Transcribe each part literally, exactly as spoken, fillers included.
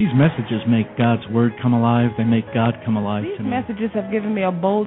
These messages make God's Word come alive. They make God come alive These to me. These messages have given me a bold...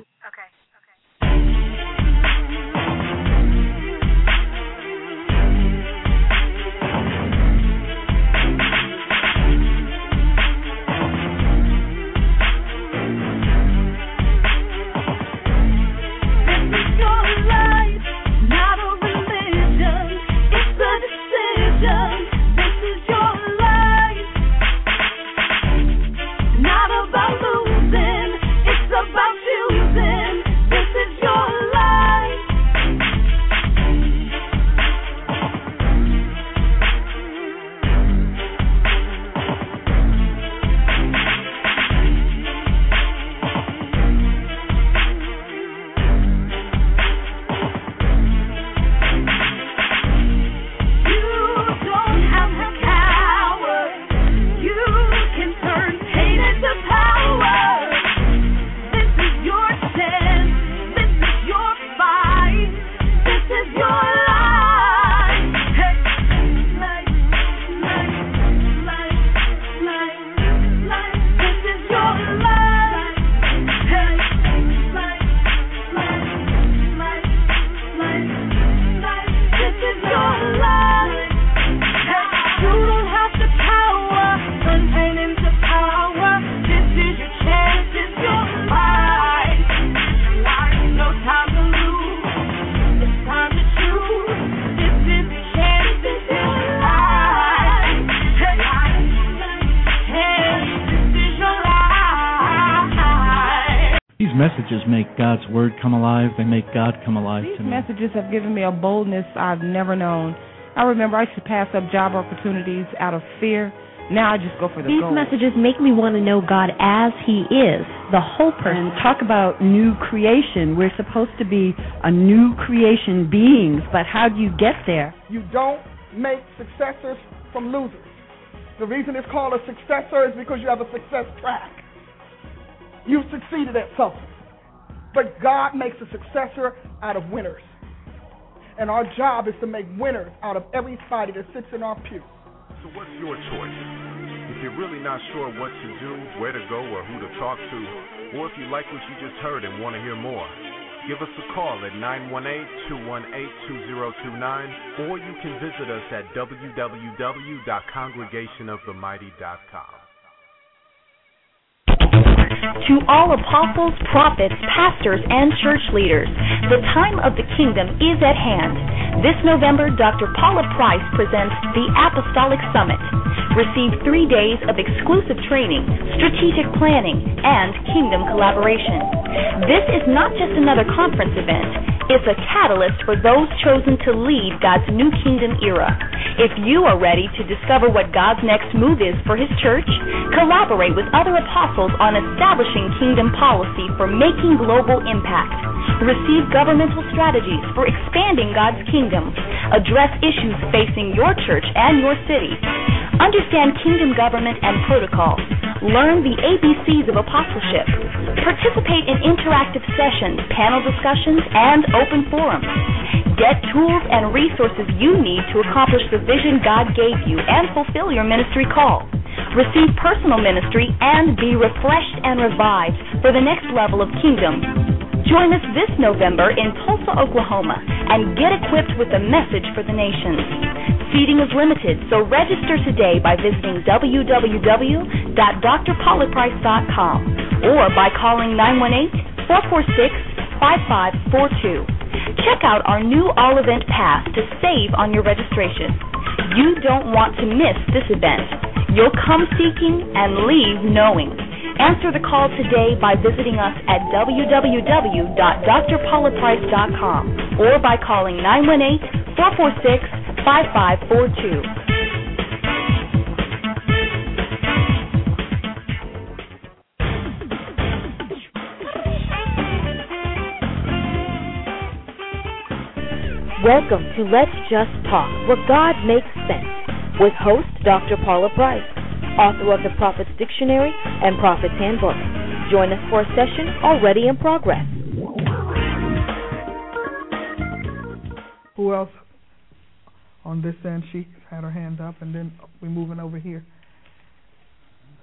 Messages make God's Word come alive. They make God come alive These to me. These messages have given me a boldness I've never known. I remember I used to pass up job opportunities out of fear. Now I just go for the These gold. messages make me want to know God as He is, the whole person. And talk about new creation. We're supposed to be a new creation beings, but how do you get there? You don't make successors from losers. The reason it's called a successor is because you have a success track. You've succeeded at something. But God makes a successor out of winners. And our job is to make winners out of everybody that sits in our pew. So what's your choice? If you're really not sure what to do, where to go, or who to talk to, or if you like what you just heard and want to hear more, give us a call at nine one eight, two one eight, two zero two nine, or you can visit us at w w w dot congregation of the mighty dot com. To all apostles, prophets, pastors, and church leaders, the time of the kingdom is at hand. This November, Doctor Paula Price presents the Apostolic Summit. Receive three days of exclusive training, strategic planning, and kingdom collaboration. This is not just another conference event. It's a catalyst for those chosen to lead God's new kingdom era. If you are ready to discover what God's next move is for His church, collaborate with other apostles on establishing kingdom policy for making global impact. Receive governmental strategies for expanding God's kingdom. Address issues facing your church and your city. Understand kingdom government and protocol. Learn the A B Cs of apostleship. Participate in interactive sessions, panel discussions, and open forums. Get tools and resources you need to accomplish the vision God gave you and fulfill your ministry call. Receive personal ministry and be refreshed and revived for the next level of kingdom. Join us this November in Tulsa, Oklahoma, and get equipped with a message for the nations. Seating is limited, so register today by visiting w w w dot d r paula price dot com or by calling nine one eight, four four six, five five four two. Check out our new all-event pass to save on your registration. You don't want to miss this event. You'll come seeking and leave knowing. Answer the call today by visiting us at w w w dot d r paula price dot com or by calling nine one eight, four four six, five five four two. Welcome to Let's Just Talk, where God makes sense, with host Doctor Paula Price, author of the Prophet's Dictionary and Prophet's Handbook. Join us for a session already in progress. Who else on this end? She had her hand up, and then we're moving over here.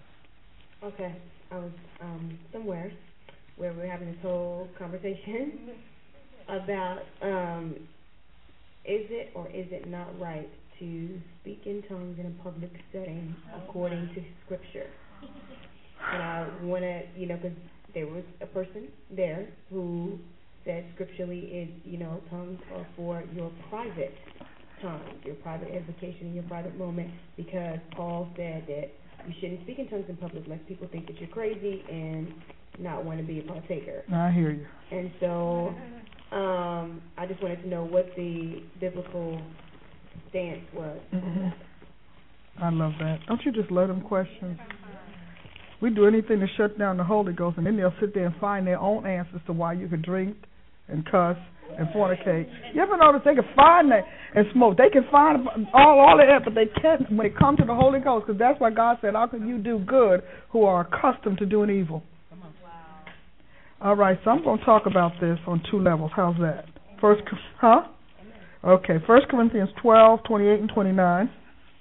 Okay, I was um, somewhere where we were having this whole conversation about um, is it or is it not right to speak in tongues in a public setting according to Scripture. And I want to, you know, because there was a person there who said scripturally, it, you know, tongues are for your private time, your private edification in your private moment, because Paul said that you shouldn't speak in tongues in public lest people think that you're crazy and not want to be a partaker. I hear you. And so um, I just wanted to know what the biblical stance was. Mm-hmm. I love that. Don't you just love them questions? We do anything to shut down the Holy Ghost, and then they'll sit there and find their own answers to why you can drink and cuss and fornicate. You ever notice they can find that and smoke? They can find all all of that, but they can't when it comes to the Holy Ghost, because that's why God said, how can you do good who are accustomed to doing evil? All right, so I'm going to talk about this on two levels. How's that? First, huh? Okay, First Corinthians twelve, twenty-eight and twenty-nine.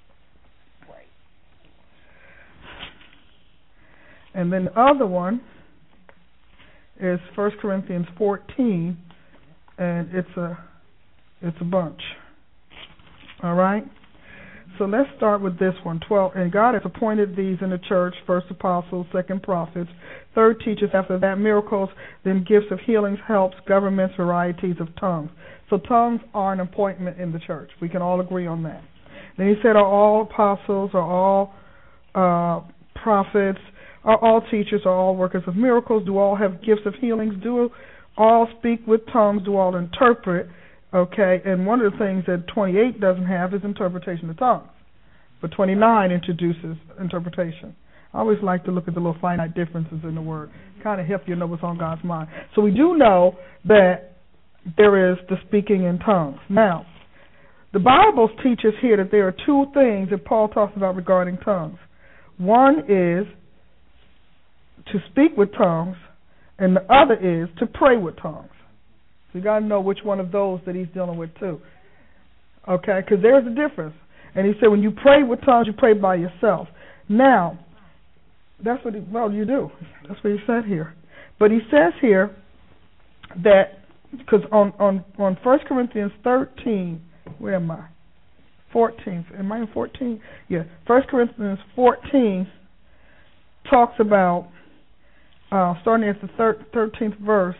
And then the other one is First Corinthians fourteen, and it's a it's a bunch. All right? So let's start with this one, twelve. And God has appointed these in the church, first apostles, second prophets, third teachers, after that miracles, then gifts of healings, helps, governments, varieties of tongues. So tongues are an appointment in the church. We can all agree on that. Then he said, are all apostles, are all uh, prophets, are all teachers, are all workers of miracles, do all have gifts of healings, do all speak with tongues, do all interpret. Okay, and one of the things that twenty-eight doesn't have is interpretation of tongues. But twenty-nine introduces interpretation. I always like to look at the little finite differences in the word. Kind of help you know what's on God's mind. So we do know that there is the speaking in tongues. Now, the Bible teaches here that there are two things that Paul talks about regarding tongues. One is to speak with tongues, and the other is to pray with tongues. So you got to know which one of those that he's dealing with too. Okay, because there's a difference. And he said when you pray with tongues, you pray by yourself. Now, that's what, he, well, you do. That's what he said here. But he says here that, because on, on, on First Corinthians thirteen, where am I? fourteen. Am I in fourteen? Yeah. First Corinthians fourteen talks about, uh, starting at the thir- thirteenth verse.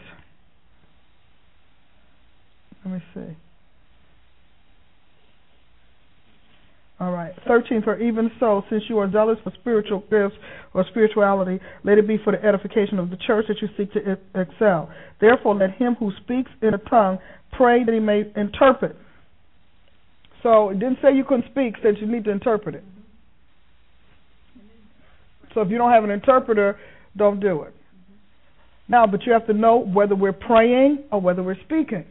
Let me see. All right. thirteenth, or even so, since you are zealous for spiritual gifts or spirituality, let it be for the edification of the church that you seek to excel. Therefore, let him who speaks in a tongue pray that he may interpret. So it didn't say you couldn't speak, it said you need to interpret it. So if you don't have an interpreter, don't do it. Now, but you have to know whether we're praying or whether we're speaking.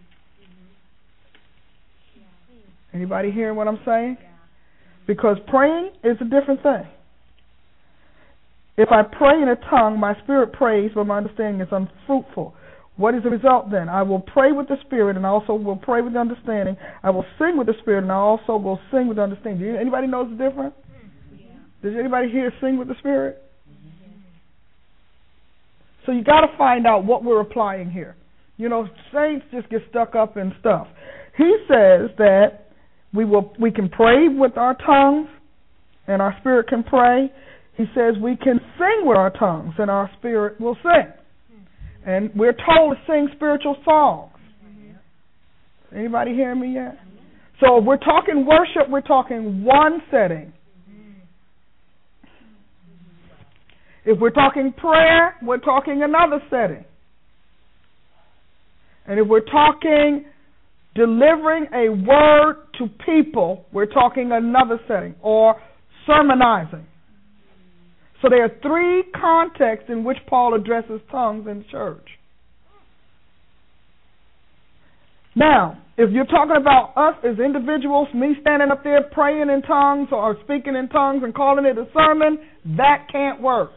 Anybody hearing what I'm saying? Because praying is a different thing. If I pray in a tongue, my spirit prays, but my understanding is unfruitful. What is the result then? I will pray with the spirit, and I also will pray with the understanding. I will sing with the spirit, and I also will sing with the understanding. Do anybody knows the difference? Yeah. Does anybody here sing with the spirit? Mm-hmm. So you got to find out what we're applying here. You know, saints just get stuck up in stuff. He says that We will. We can pray with our tongues, and our spirit can pray. He says we can sing with our tongues, and our spirit will sing. And we're told to sing spiritual songs. Anybody hearing me yet? So if we're talking worship, we're talking one setting. If we're talking prayer, we're talking another setting. And if we're talking delivering a word to people, we're talking another setting, or sermonizing. So there are three contexts in which Paul addresses tongues in the church. Now, if you're talking about us as individuals, me standing up there praying in tongues or speaking in tongues and calling it a sermon, that can't work.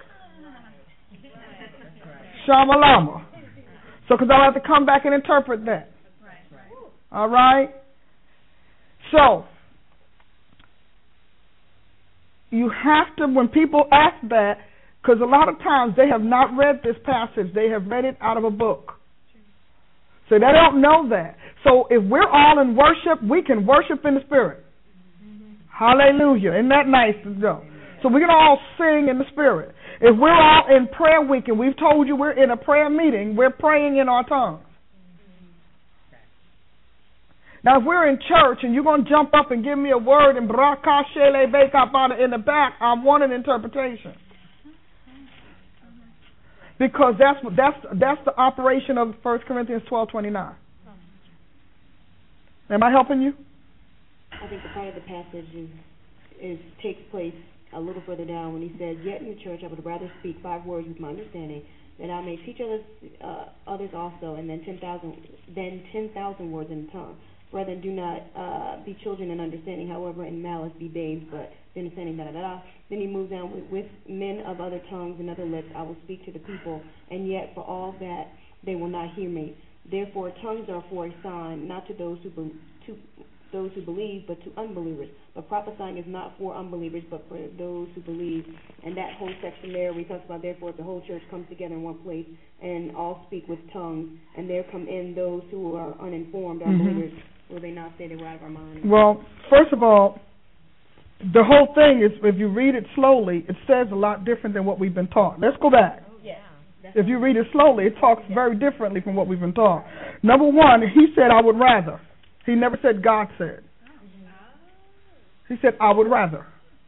Shamalama. So because I'll have to come back and interpret that. All right? So, you have to, when people ask that, Because a lot of times they have not read this passage. They have read it out of a book. So they don't know that. So if we're all in worship, we can worship in the Spirit. Mm-hmm. Hallelujah. Isn't that nice to know? So we can all sing in the Spirit. If we're all in prayer week, and we've told you we're in a prayer meeting, we're praying in our tongues. Now, if we're in church and you're going to jump up and give me a word in in the back, I want an interpretation. Because that's that's that's the operation of First Corinthians twelve twenty-nine. Am I helping you? I think the part of the passage is, is takes place a little further down when he said, "Yet in the church I would rather speak five words with my understanding, that I may teach others uh, others also, and then ten thousand then ten thousand words in tongue. Brethren, do not uh, be children in understanding, however, in malice be babes, but in understanding, da da da da." Then he moves down with, with men of other tongues and other lips I will speak to the people, and yet for all that they will not hear me. Therefore, tongues are for a sign, not to those who be, to those who believe, but to unbelievers. But prophesying is not for unbelievers, but for those who believe. And that whole section there, we talk about, therefore, if the whole church comes together in one place and all speak with tongues, and there come in those who are uninformed, unbelievers. Mm-hmm. Will they not say they were out of our mind? Well, first of all, the whole thing is, if you read it slowly, it says a lot different than what we've been taught. Let's go back. Oh, yeah. If you read it slowly, it talks very differently from what we've been taught. Number one, he said, I would rather. He never said God said. He said, I would rather.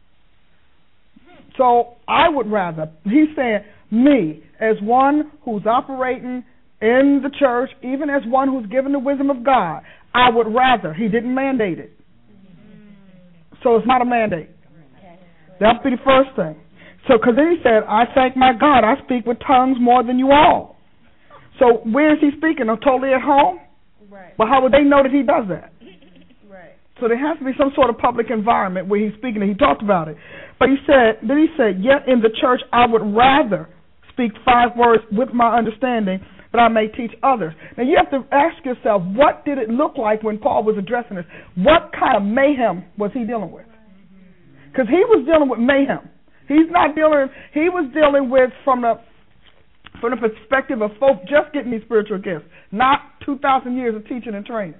So, I would rather. He's saying, me, as one who's operating in the church, even as one who's given the wisdom of God, I would rather. He didn't mandate it. So it's not a mandate. That would be the first thing. So, because then he said, I thank my God, I speak with tongues more than you all. So where is he speaking? Totally at home? Right. But how would they know that he does that? Right. So there has to be some sort of public environment where he's speaking, and he talked about it. But he said, then he said, yet in the church I would rather speak five words with my understanding, that I may teach others. Now you have to ask yourself, what did it look like when Paul was addressing this? What kind of mayhem was he dealing with? Because he was dealing with mayhem. He's not dealing, he was dealing with from the from the perspective of folk just getting these spiritual gifts, not two thousand years of teaching and training.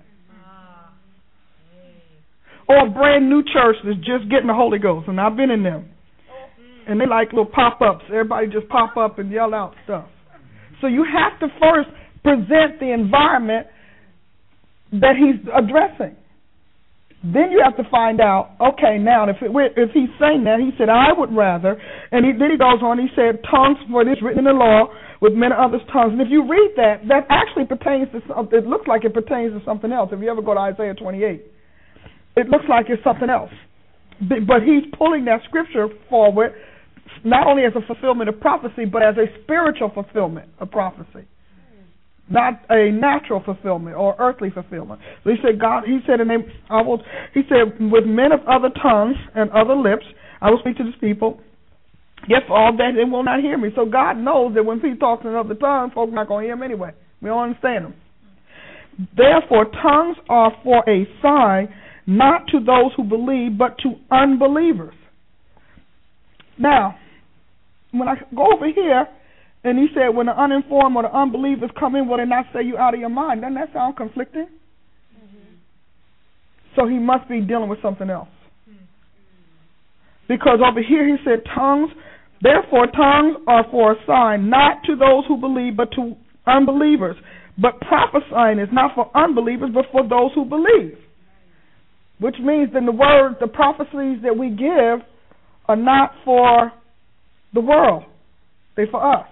Or a brand new church that's just getting the Holy Ghost, and I've been in them. And they like little pop-ups. Everybody just pop up and yell out stuff. So you have to first present the environment that he's addressing. Then you have to find out, okay, now if it, if he's saying that, he said, I would rather, and he, then he goes on, he said, tongues for this written in the law with men of others' tongues. And if you read that, that actually pertains to, it looks like it pertains to something else. If you ever go to Isaiah twenty-eight, it looks like it's something else. But he's pulling that scripture forward not only as a fulfillment of prophecy, but as a spiritual fulfillment of prophecy. Not a natural fulfillment or earthly fulfillment. So he said, God, he said, and they, I will, he said, with men of other tongues and other lips, I will speak to this people. Yet for all that, they will not hear me. So God knows that when he talks in other tongues, folks are not going to hear him anyway. We don't understand him. Therefore, tongues are for a sign, not to those who believe, but to unbelievers. Now, when I go over here, and he said, when the uninformed or the unbelievers come in, will they not say you out of your mind? Doesn't that sound conflicting? Mm-hmm. So he must be dealing with something else. Mm-hmm. Because over here he said, tongues, therefore tongues are for a sign, not to those who believe, but to unbelievers. But prophesying is not for unbelievers, but for those who believe. Which means then the word, the prophecies that we give are not for the world. They're for us.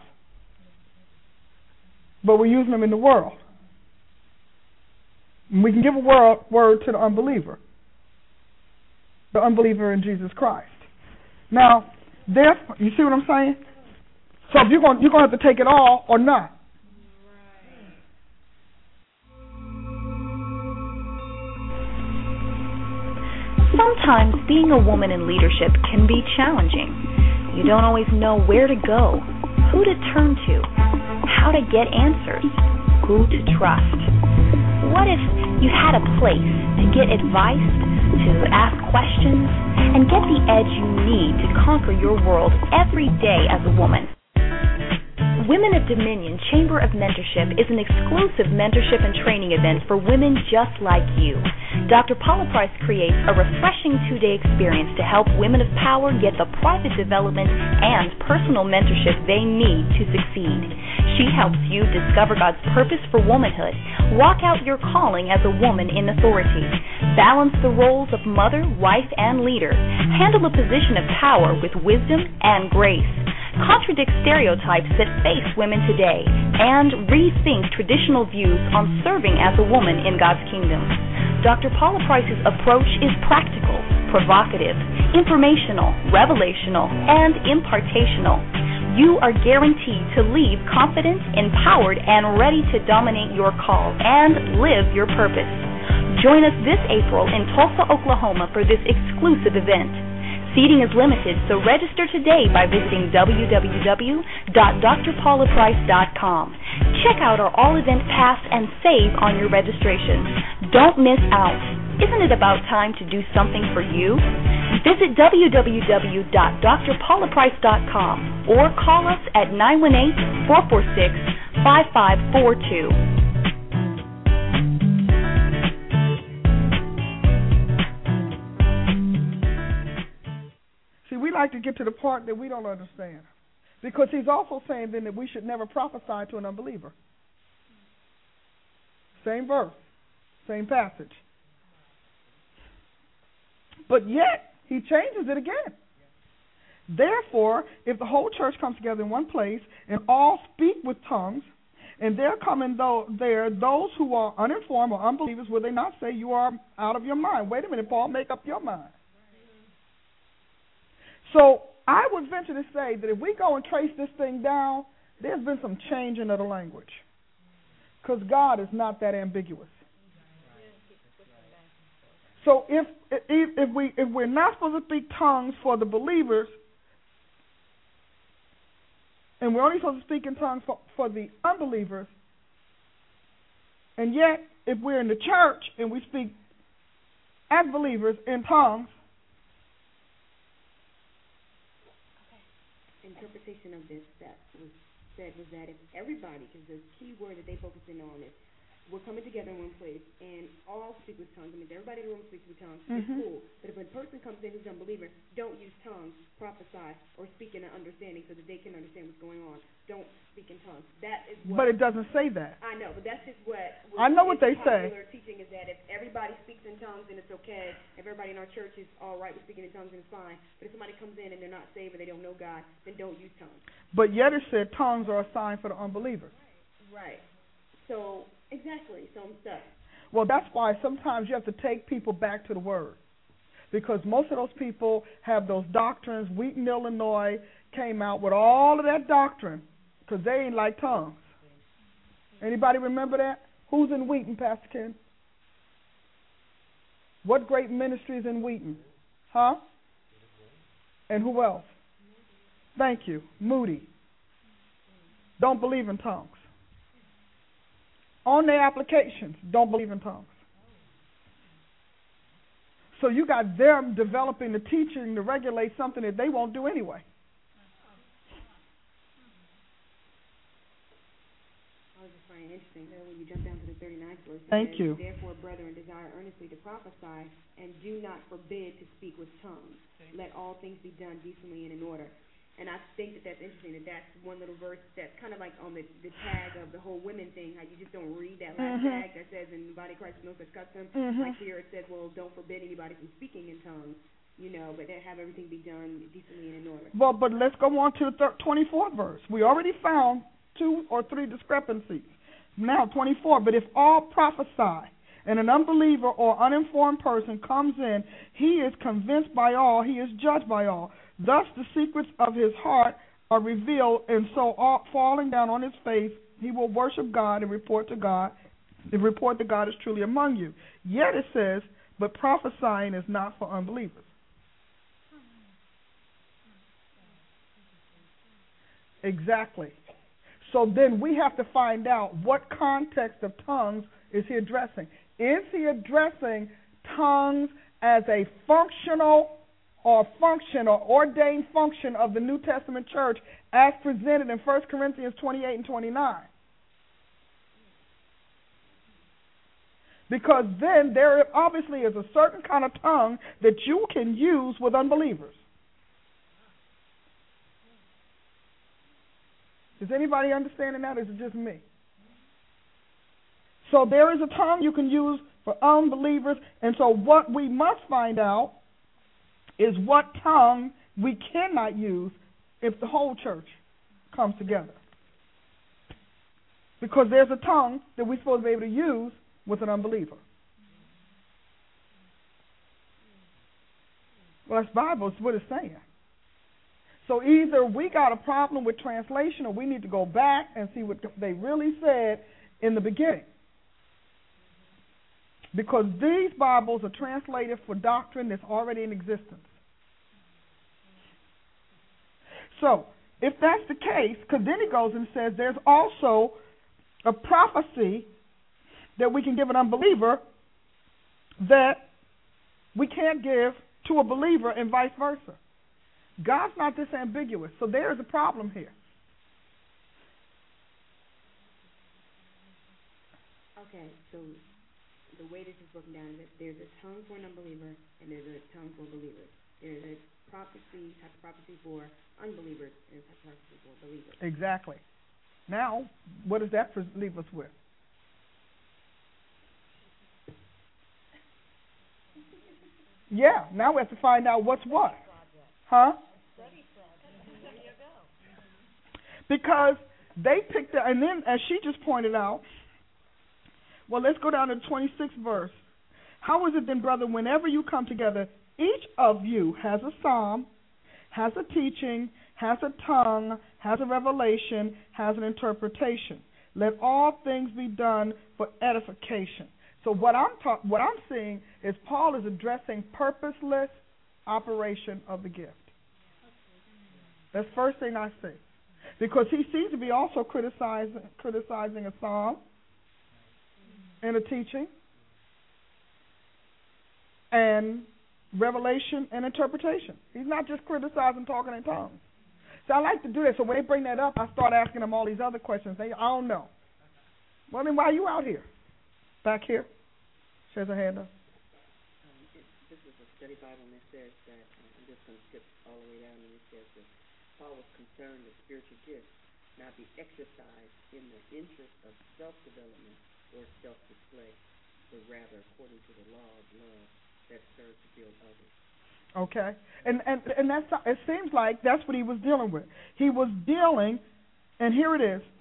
But we're using them in the world. And we can give a word, word to the unbeliever. The unbeliever in Jesus Christ. Now, therefore, you see what I'm saying? So if you're going, you're going to have to take it all or not. Sometimes being a woman in leadership can be challenging. You don't always know where to go, who to turn to, how to get answers, who to trust. What if you had a place to get advice, to ask questions, and get the edge you need to conquer your world every day as a woman. Women of Dominion Chamber of Mentorship is an exclusive mentorship and training event for women just like you. Doctor Paula Price creates a refreshing two-day experience to help women of power get the private development and personal mentorship they need to succeed. She helps you discover God's purpose for womanhood, walk out your calling as a woman in authority, balance the roles of mother, wife, and leader, handle a position of power with wisdom and grace, contradict stereotypes that face women today, and rethink traditional views on serving as a woman in God's kingdom. Doctor Paula Price's approach is practical, provocative, informational, revelational, and impartational. You are guaranteed to leave confident, empowered, and ready to dominate your call and live your purpose. Join us this April in Tulsa, Oklahoma for this exclusive event. Seating is limited, so register today by visiting w w w dot d r paula price dot com. Check out our all-event pass and save on your registration. Don't miss out. Isn't it about time to do something for you? Visit w w w dot d r paula price dot com or call us at nine one eight, four four six, five five four two. We like to get to the part that we don't understand, because he's also saying then that we should never prophesy to an unbeliever. Same verse, same passage. But yet, he changes it again. Therefore, if the whole church comes together in one place and all speak with tongues, and there come in though, there those who are uninformed or unbelievers, will they not say you are out of your mind? Wait a minute, Paul, make up your mind. So I would venture to say that if we go and trace this thing down, there's been some changing of the language, because God is not that ambiguous. So if, if if we if we're not supposed to speak tongues for the believers, and we're only supposed to speak in tongues for, for the unbelievers, and yet if we're in the church and we speak as believers in tongues, interpretation of this that was said was that if everybody, because the key word that they focus in on is we're coming together in one place and all speak with tongues. I mean, everybody in the room speaks with tongues. Mm-hmm. It's cool. But if a person comes in who's an unbeliever, don't use tongues, prophesy, or speak in an understanding so that they can understand what's going on. Don't speak in tongues. That is what. But it doesn't say that. I know, but that's just what. I know what they say. Popular teaching is that if everybody speaks in tongues, then it's okay. If everybody in our church is all right with speaking in tongues, then it's fine. But if somebody comes in and they're not saved and they don't know God, then don't use tongues. But yet it said tongues are a sign for the unbelievers. Right. So. Exactly, some stuff. Well, that's why sometimes you have to take people back to the Word, because most of those people have those doctrines. Wheaton, Illinois came out with all of that doctrine because they ain't like tongues. Anybody remember that? Who's in Wheaton, Pastor Ken? What great ministry is in Wheaton? Huh? And who else? Thank you. Moody. Don't believe in tongues. On their applications, don't believe in tongues. So you got them developing the teaching to regulate something that they won't do anyway. I was just finding it interesting that when you jump down to the thirty-ninth verse, Thank says, you. Therefore, brethren, desire earnestly to prophesy, and do not forbid to speak with tongues. Let all things be done decently and in order. And I think that that's interesting, that that's one little verse that's kind of like on the, the tag of the whole women thing, how you just don't read that last mm-hmm. tag that says in the body of Christ no such custom. Mm-hmm. Like here it says, well, don't forbid anybody from speaking in tongues, you know, but have everything be done decently and in order. Well, but let's go on to the twenty-fourth verse. We already found two or three discrepancies. Now, twenty-four, but if all prophesy, and an unbeliever or uninformed person comes in, he is convinced by all, he is judged by all. Thus the secrets of his heart are revealed, and so all, falling down on his face, he will worship God and report to God, and report that God is truly among you. Yet it says, but prophesying is not for unbelievers. Exactly. So then we have to find out what context of tongues is he addressing. Is he addressing tongues as a functional or function or ordained function of the New Testament church as presented in First Corinthians twenty-eight and twenty-nine. Because then there obviously is a certain kind of tongue that you can use with unbelievers. Is anybody understanding that, or is it just me? So there is a tongue you can use for unbelievers, and so what we must find out is what tongue we cannot use if the whole church comes together. Because there's a tongue that we're supposed to be able to use with an unbeliever. Well, that's Bible. It's what it's saying. So either we got a problem with translation, or we need to go back and see what they really said in the beginning. Because these Bibles are translated for doctrine that's already in existence. So, if that's the case, because then he goes and says there's also a prophecy that we can give an unbeliever that we can't give to a believer and vice versa. God's not this ambiguous, so there is a problem here. Okay, so the way this is broken down is that there's a tongue for an unbeliever and there's a tongue for believers. There's a prophecy, type of prophecy for unbelievers and a type of prophecy for believers. Exactly. Now, what does that leave us with? Yeah, now we have to find out what's what. Huh? Because they picked it, and then as she just pointed out, well, let's go down to the twenty-sixth verse. How is it then, brother, whenever you come together, each of you has a psalm, has a teaching, has a tongue, has a revelation, has an interpretation. Let all things be done for edification. So what I'm ta- what I'm seeing is Paul is addressing purposeless operation of the gift. That's the first thing I see. Because he seems to be also criticizing criticizing a psalm and a teaching and revelation and interpretation. He's not just criticizing talking in tongues. So I like to do that. So when they bring that up, I start asking them all these other questions. They, I don't know. Well, then why are you out here? Back here? She has her hand up. Um, it, this is a study Bible, and it says that, uh, I'm just going to skip all the way down, and it says that Paul was concerned that spiritual gifts not be exercised in the interest of self-development or self-display, but rather according to the law of love that serves to build others. Okay, and and and that's it. Seems like that's what he was dealing with. He was dealing, and here it is.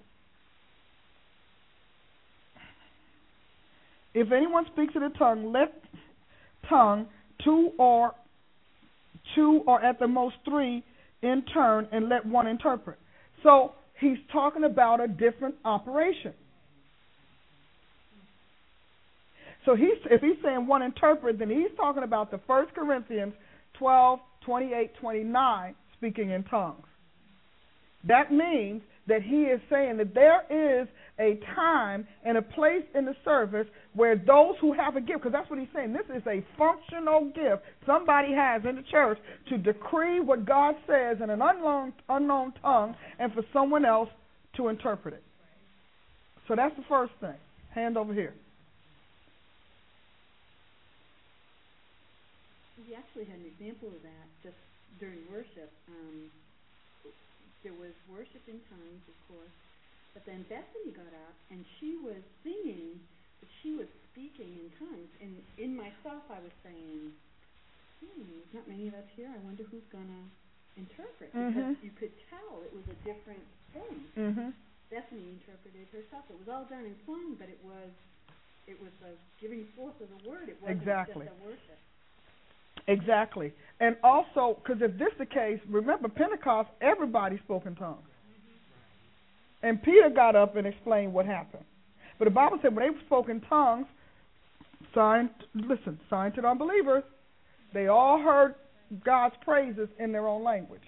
If anyone speaks in a tongue, let tongue two or two or at the most three in turn, and let one interpret. So he's talking about a different operation. So he's, if he's saying one interpret, then he's talking about the First Corinthians twelve, twenty-eight, twenty-nine, speaking in tongues. That means that he is saying that there is a time and a place in the service where those who have a gift, because that's what he's saying, this is a functional gift somebody has in the church to decree what God says in an unknown, unknown tongue and for someone else to interpret it. So that's the first thing. Hand over here. We actually had an example of that just during worship. Um, there was worship in tongues, of course, but then Bethany got up and she was singing, but she was speaking in tongues. And in myself, I was saying, hmm, there's not many of us here. I wonder who's going to interpret. Mm-hmm. Because you could tell it was a different thing. Mm-hmm. Bethany interpreted herself. It was all done in song, but it was it was a giving forth of the word. It wasn't exactly. just a worship. Exactly. And also, because if this is the case, remember Pentecost, everybody spoke in tongues. And Peter got up and explained what happened. But the Bible said when they spoke in tongues, sign, listen, sign to the unbelievers, they all heard God's praises in their own language.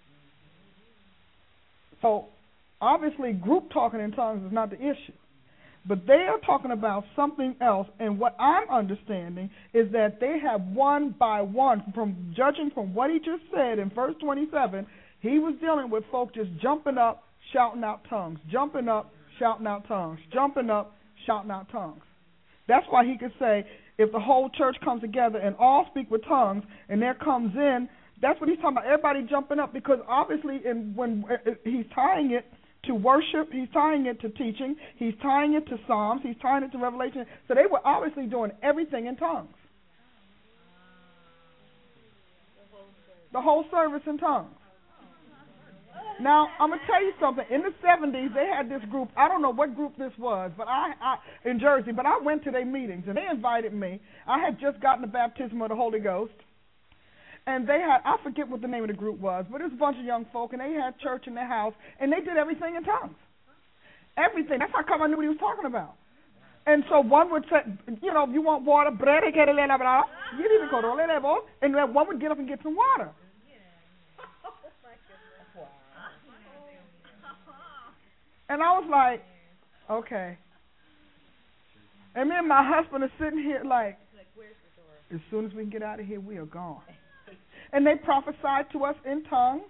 So, obviously, group talking in tongues is not the issue. But they are talking about something else, and what I'm understanding is that they have one by one, from judging from what he just said in verse twenty-seven, he was dealing with folk just jumping up, shouting out tongues, jumping up, shouting out tongues, jumping up, shouting out tongues. That's why he could say, if the whole church comes together and all speak with tongues, and there comes in, that's what he's talking about, everybody jumping up, because obviously in, when uh, he's tying it to worship, he's tying it to teaching, he's tying it to Psalms, he's tying it to Revelation. So they were obviously doing everything in tongues. The whole service in tongues. Now, I'm going to tell you something. In the seventies, they had this group. I don't know what group this was, but I, I in Jersey, but I went to their meetings, and they invited me. I had just gotten the baptism of the Holy Ghost. And they had, I forget what the name of the group was, but it was a bunch of young folk, and they had church in their house, and they did everything in tongues. Everything. That's how come I knew what he was talking about. And so one would say, you know, if you want water, and then one would get up and get some water. And I was like, okay. And me and my husband are sitting here like, as soon as we can get out of here, we are gone. And they prophesied to us in tongues.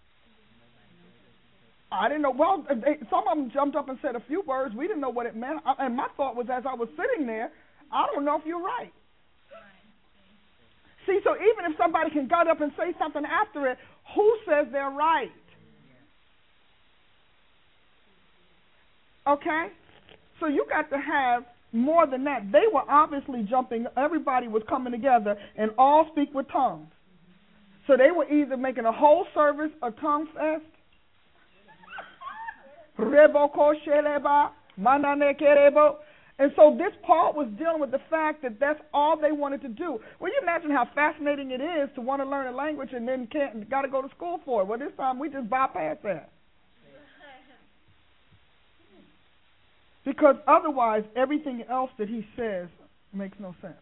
I didn't know. Well, they, some of them jumped up and said a few words. We didn't know what it meant. And my thought was, as I was sitting there, I don't know if you're right. See, so even if somebody can get up and say something after it, who says they're right? Okay? So you got to have more than that. They were obviously jumping. Everybody was coming together and all speak with tongues. So they were either making a whole service a tongue fest. And so this Paul was dealing with the fact that that's all they wanted to do. Well, you imagine how fascinating it is to want to learn a language and then can't got to go to school for it. Well, this time we just bypass that. Because otherwise, everything else that he says makes no sense.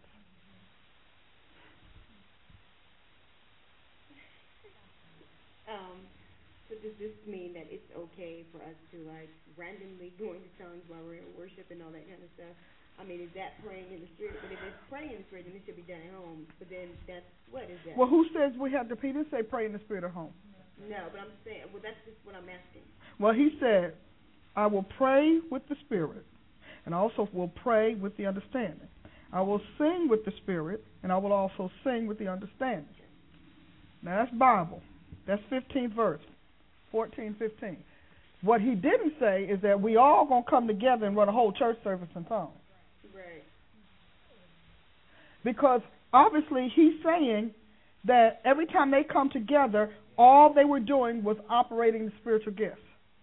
Um, so does this mean that it's okay for us to, like, randomly go into tongues while we're in worship and all that kind of stuff? I mean, is that praying in the spirit? But if it's praying in the spirit, then it should be done at home. But then that's, what is that? Well, who says we have to, he didn't say pray in the spirit at home. No, but I'm saying, well, that's just what I'm asking. Well, he said, I will pray with the spirit, and I also will pray with the understanding. I will sing with the spirit, and I will also sing with the understanding. Now, that's Bible. That's fifteenth verse, fourteen, fifteen. What he didn't say is that we all going to come together and run a whole church service in tongues. Right. Because obviously he's saying that every time they come together, all they were doing was operating the spiritual gifts.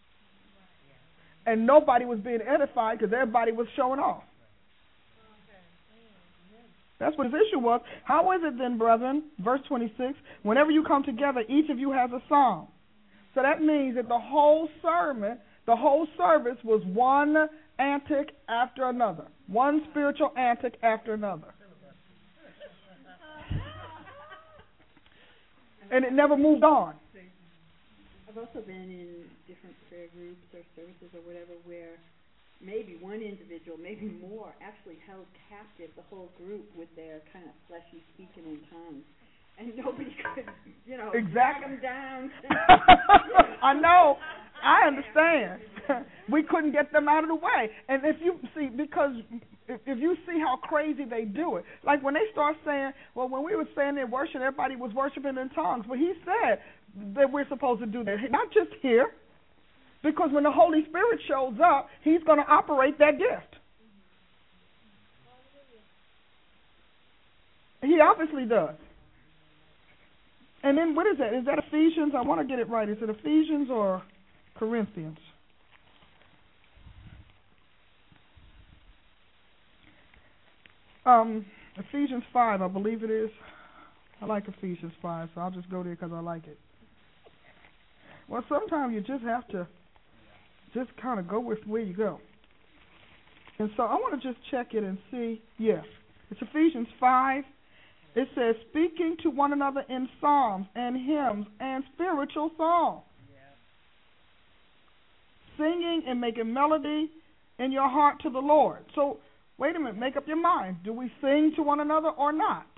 And nobody was being edified because everybody was showing off. That's what his issue was. How is it then, brethren, verse twenty-six, whenever you come together, each of you has a psalm. So that means that the whole sermon, the whole service was one antic after another, one spiritual antic after another. And it never moved on. I've also been in different prayer groups or services or whatever where maybe one individual, maybe more, actually held captive the whole group with their kind of fleshy speaking in tongues. And nobody could, you know, exactly. drag them down. I know. I understand. We couldn't get them out of the way. And if you see, because if, if you see how crazy they do it, like when they start saying, well, when we were saying they worship, everybody was worshiping in tongues. But he said that we're supposed to do that, not just here. Because when the Holy Spirit shows up, he's going to operate that gift. He obviously does. And then what is that? Is that Ephesians? I want to get it right. Is it Ephesians or Corinthians? Um, Ephesians five, I believe it is. I like Ephesians five, so I'll just go there because I like it. Well, sometimes you just have to just kind of go with where you go. And so I want to just check it and see. Yes, it's Ephesians five. It says, speaking to one another in psalms and hymns and spiritual songs, yeah. Singing and making melody in your heart to the Lord. So, wait a minute, make up your mind. Do we sing to one another or not?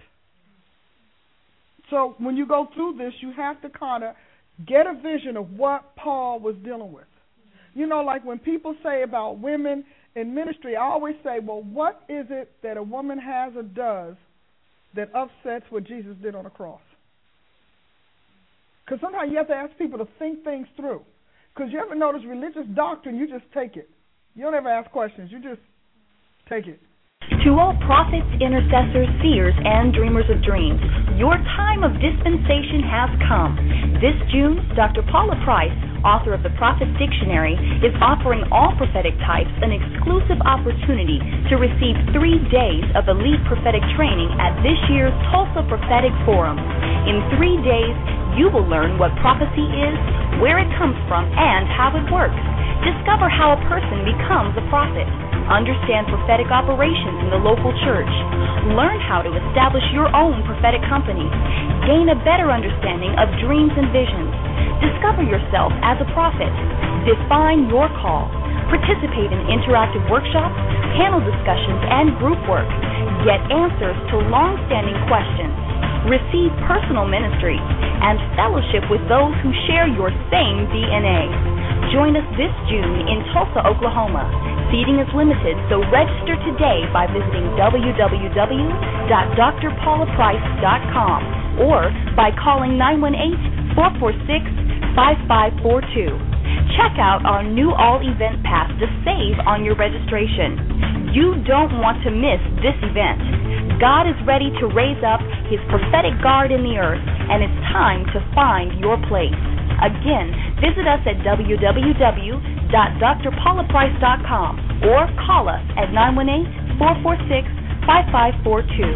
So, when you go through this, you have to kind of get a vision of what Paul was dealing with. You know, like when people say about women in ministry, I always say, well, what is it that a woman has or does that upsets what Jesus did on the cross? Because sometimes you have to ask people to think things through. Because you ever notice religious doctrine, you just take it. You don't ever ask questions. You just take it. To all prophets, intercessors, seers, and dreamers of dreams, your time of dispensation has come. This June, Doctor Paula Price, author of the Prophet Dictionary, is offering all prophetic types an exclusive opportunity to receive three days of elite prophetic training at this year's Tulsa Prophetic Forum. In three days, you will learn what prophecy is, where it comes from, and how it works. Discover how a person becomes a prophet. Understand prophetic operations in the local church. Learn how to establish your own prophetic company. Gain a better understanding of dreams and visions. Discover yourself as a prophet. Define your call. Participate in interactive workshops, panel discussions, and group work. Get answers to long-standing questions. Receive personal ministry and fellowship with those who share your same D N A. Join us this June in Tulsa, Oklahoma. Seating is limited, so register today by visiting w w w dot d r paula price dot com or by calling nine one eight, four four six, five five four two. Check out our new all-event pass to save on your registration. You don't want to miss this event. God is ready to raise up His prophetic guard in the earth, and it's time to find your place. Again, visit us at w w w dot d r paula price dot com or call us at nine one eight, four four six, five five four two.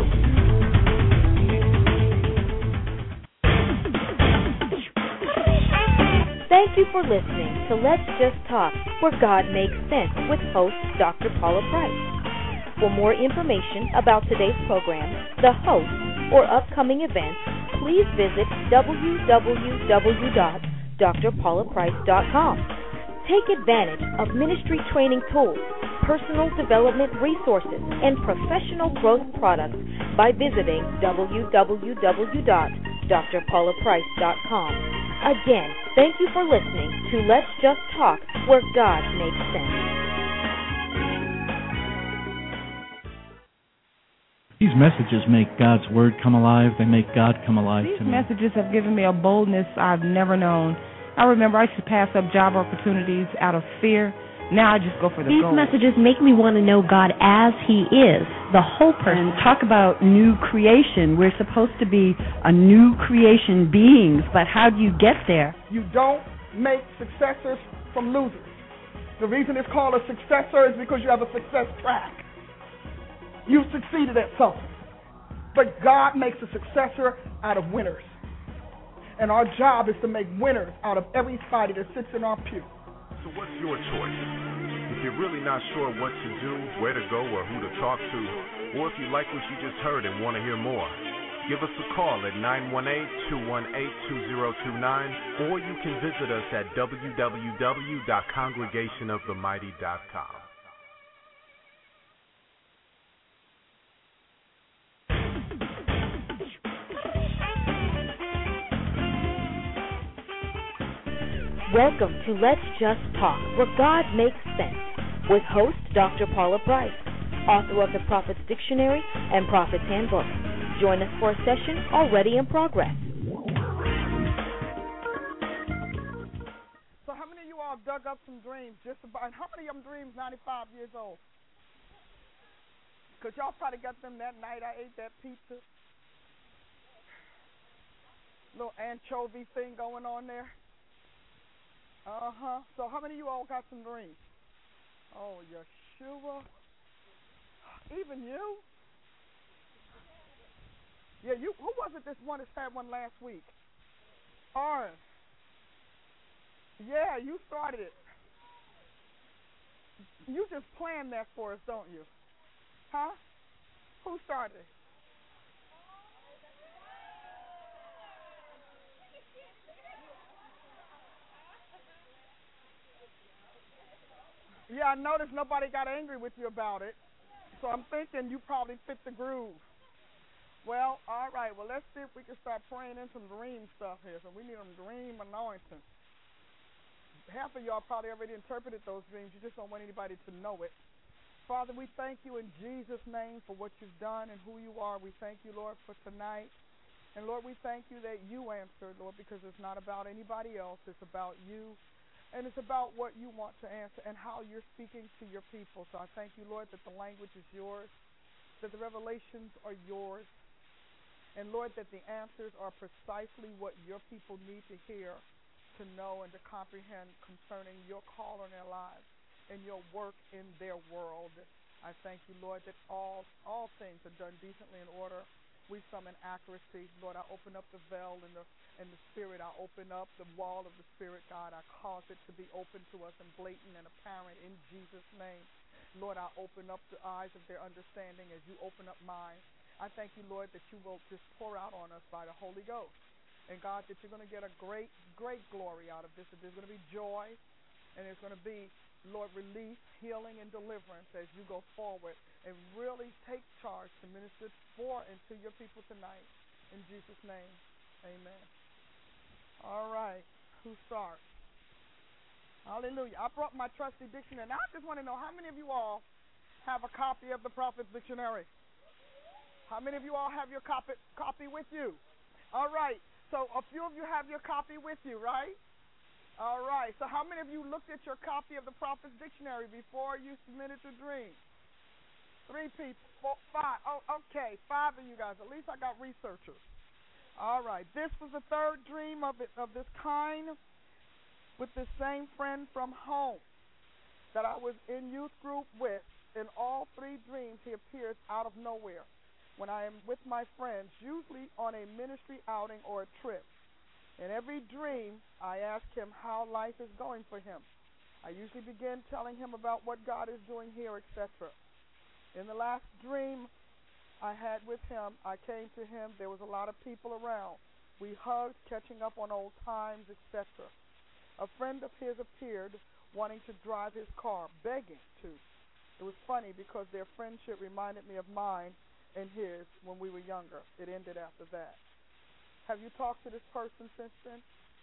Thank you for listening to Let's Just Talk, where God makes sense with host Doctor Paula Price. For more information about today's program, the host, or upcoming events, please visit w w w dot d r paula price dot com. Take advantage of ministry training tools, personal development resources, and professional growth products by visiting w w w dot d r paula price dot com. Again, thank you for listening to Let's Just Talk, where God makes sense. These messages make God's Word come alive. They make God come alive These to me. messages have given me a boldness I've never known. I remember I used to pass up job opportunities out of fear. Now I just go for the These gold. messages make me want to know God as He is, the whole person. And talk about new creation. We're supposed to be a new creation beings, but how do you get there? You don't make successors from losers. The reason it's called a successor is because you have a success track. You've succeeded at something. But God makes a successor out of winners. And our job is to make winners out of everybody that sits in our pew. So what's your choice? If you're really not sure what to do, where to go, or who to talk to, or if you like what you just heard and want to hear more, give us a call at nine one eight, two one eight, two zero two nine, or you can visit us at w w w dot congregation of the mighty dot com. Welcome to Let's Just Talk, where God makes sense, with host Doctor Paula Price, author of the Prophet's Dictionary and Prophet's Handbook. Join us for a session already in progress. So how many of you all dug up some dreams just about, how many of them dreams ninety-five years old? Because y'all probably got them that night I ate that pizza. Little anchovy thing going on there. Uh-huh. So how many of you all got some dreams? Oh, Yeshua. Even you? Yeah, you. Who was it this one that had one last week? Aaron. Yeah, you started it. You just planned that for us, don't you? Huh? Who started it? Yeah, I noticed nobody got angry with you about it. So I'm thinking you probably fit the groove. Well, all right. Well, let's see if we can start praying in some dream stuff here. So we need some dream anointing. Half of y'all probably already interpreted those dreams. You just don't want anybody to know it. Father, we thank you in Jesus' name for what you've done and who you are. We thank you, Lord, for tonight. And, Lord, we thank you that you answered, Lord, because it's not about anybody else. It's about you. And it's about what you want to answer and how you're speaking to your people. So I thank you, Lord, that the language is yours, that the revelations are yours, and, Lord, that the answers are precisely what your people need to hear, to know, and to comprehend concerning your call on their lives and your work in their world. I thank you, Lord, that all all things are done decently in order. We summon accuracy. Lord, I open up the veil in the in the spirit. I open up the wall of the spirit, God. I cause it to be open to us and blatant and apparent in Jesus' name. Lord, I open up the eyes of their understanding as you open up mine. I thank you, Lord, that you will just pour out on us by the Holy Ghost. And, God, that you're going to get a great, great glory out of this. That there's going to be joy, and there's going to be, Lord, relief, healing, and deliverance as you go forward and really take charge to minister for and to your people tonight. In Jesus' name, amen. All right, who starts? Hallelujah. I brought my trusty dictionary. Now, I just want to know how many of you all have a copy of the Prophet's Dictionary? How many of you all have your copy, copy with you? All right, so a few of you have your copy with you, right? All right, so how many of you looked at your copy of the Prophet's Dictionary before you submitted your dream? Three people, four, five. Oh, okay, five of you guys. At least I got researchers. All right, this was the third dream of it, of this kind with the same friend from home that I was in youth group with. In all three dreams, he appears out of nowhere when I am with my friends, usually on a ministry outing or a trip. In every dream, I ask him how life is going for him. I usually begin telling him about what God is doing here, et cetera. In the last dream I had with him, I came to him. There was a lot of people around. We hugged, catching up on old times, et cetera. A friend of his appeared, wanting to drive his car, begging to. It was funny because their friendship reminded me of mine and his when we were younger. It ended after that. Have you talked to this person since then?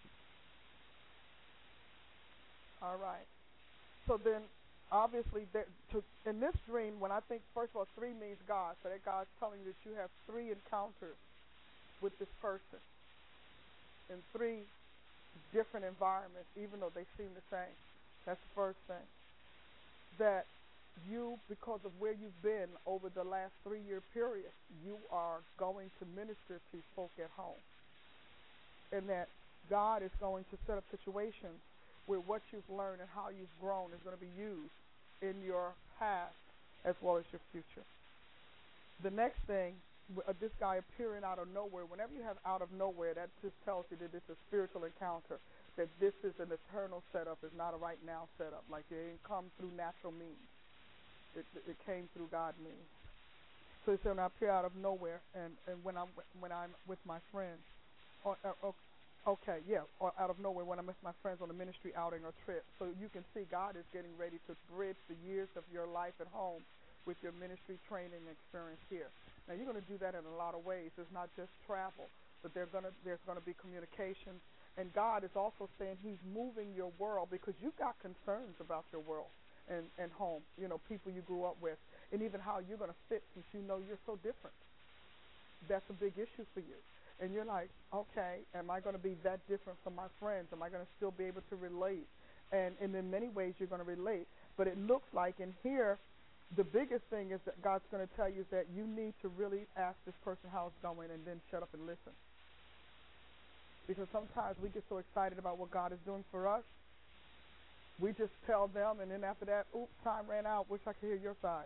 All right. So then, obviously, there, to, in this dream, when I think, first of all, three means God. So that God's telling you that you have three encounters with this person in three different environments, even though they seem the same. That's the first thing. That you, because of where you've been over the last three-year period, you are going to minister to folk at home. And that God is going to set up situations where what you've learned and how you've grown is going to be used in your past as well as your future. The next thing, uh, this guy appearing out of nowhere, whenever you have out of nowhere, that just tells you that it's a spiritual encounter, that this is an eternal setup, it's not a right now setup, like it didn't come through natural means. It, it came through God means. So he said, when I appear out of nowhere, and, and when I'm when I'm with my friends, or, or, okay, yeah, or out of nowhere when I'm with my friends on a ministry outing or trip. So you can see God is getting ready to bridge the years of your life at home with your ministry training experience here. Now you're going to do that in a lot of ways. It's not just travel, but there's going to there's going to be communication, and God is also saying He's moving your world because you've got concerns about your world. And, and home, you know, people you grew up with, and even how you're going to fit since you know you're so different. That's a big issue for you. And you're like, okay, am I going to be that different from my friends? Am I going to still be able to relate? And, and in many ways you're going to relate. But it looks like in here, the biggest thing is that God's going to tell you that you need to really ask this person how it's going and then shut up and listen. Because sometimes we get so excited about what God is doing for us, we just tell them, and then after that, oops, time ran out. Wish I could hear your side.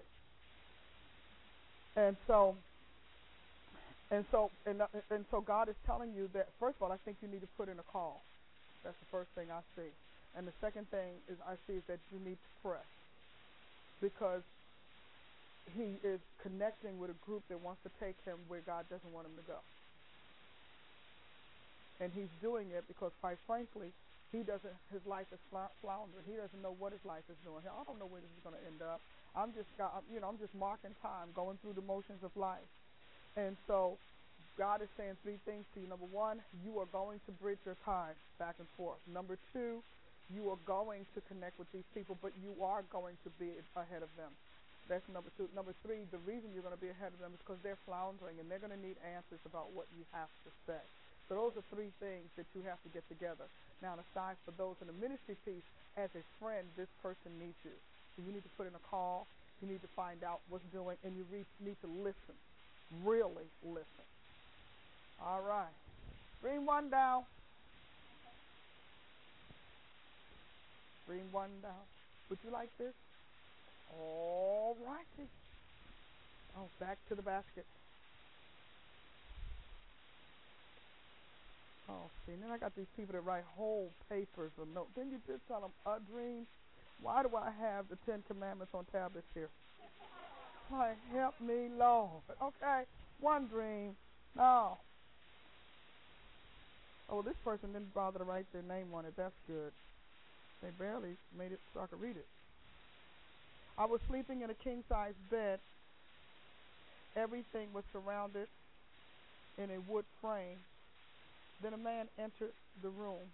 And so, and so, and, and so, God is telling you that. First of all, I think you need to put in a call. That's the first thing I see. And the second thing is I see is that you need to press, because He is connecting with a group that wants to take him where God doesn't want him to go. And He's doing it because, quite frankly, He doesn't, his life is floundering. He doesn't know what his life is doing. I don't know where this is going to end up. I'm just, you know, I'm just marking time, going through the motions of life. And so God is saying three things to you. Number one, you are going to bridge your time back and forth. Number two, you are going to connect with these people, but you are going to be ahead of them. That's number two. Number three, the reason you're going to be ahead of them is because they're floundering, and they're going to need answers about what you have to say. So those are three things that you have to get together. Now, aside for those in the ministry piece, as a friend, this person needs you. So you need to put in a call. You need to find out what's doing, and you re- need to listen, really listen. All right. Bring one down. Bring one down. Would you like this? All righty. Oh, back to the basket. Oh, see, and then I got these people that write whole papers or notes. Then you just tell them a dream. Why do I have the Ten Commandments on tablets here? Like, help me, Lord. Okay, one dream. No. Oh, this person didn't bother to write their name on it. That's good. They barely made it so I could read it. I was sleeping in a king-size bed. Everything was surrounded in a wood frame. Then a man entered the room,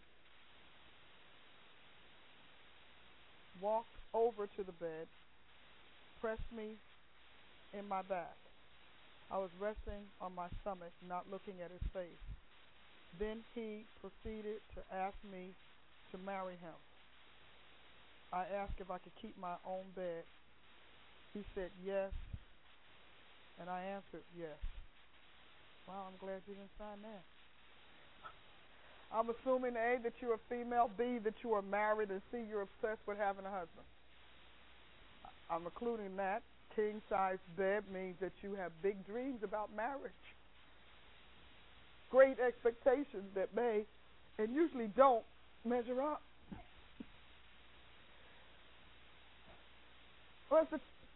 walked over to the bed, pressed me in my back. I was resting on my stomach, not looking at his face. Then he proceeded to ask me to marry him. I asked if I could keep my own bed. He said yes, and I answered yes. Wow, I'm glad you didn't sign that. I'm assuming A, that you're a female, B, that you are married, and C, you're obsessed with having a husband. I'm including that. King-size bed means that you have big dreams about marriage. Great expectations that may, and usually don't, measure up. What's the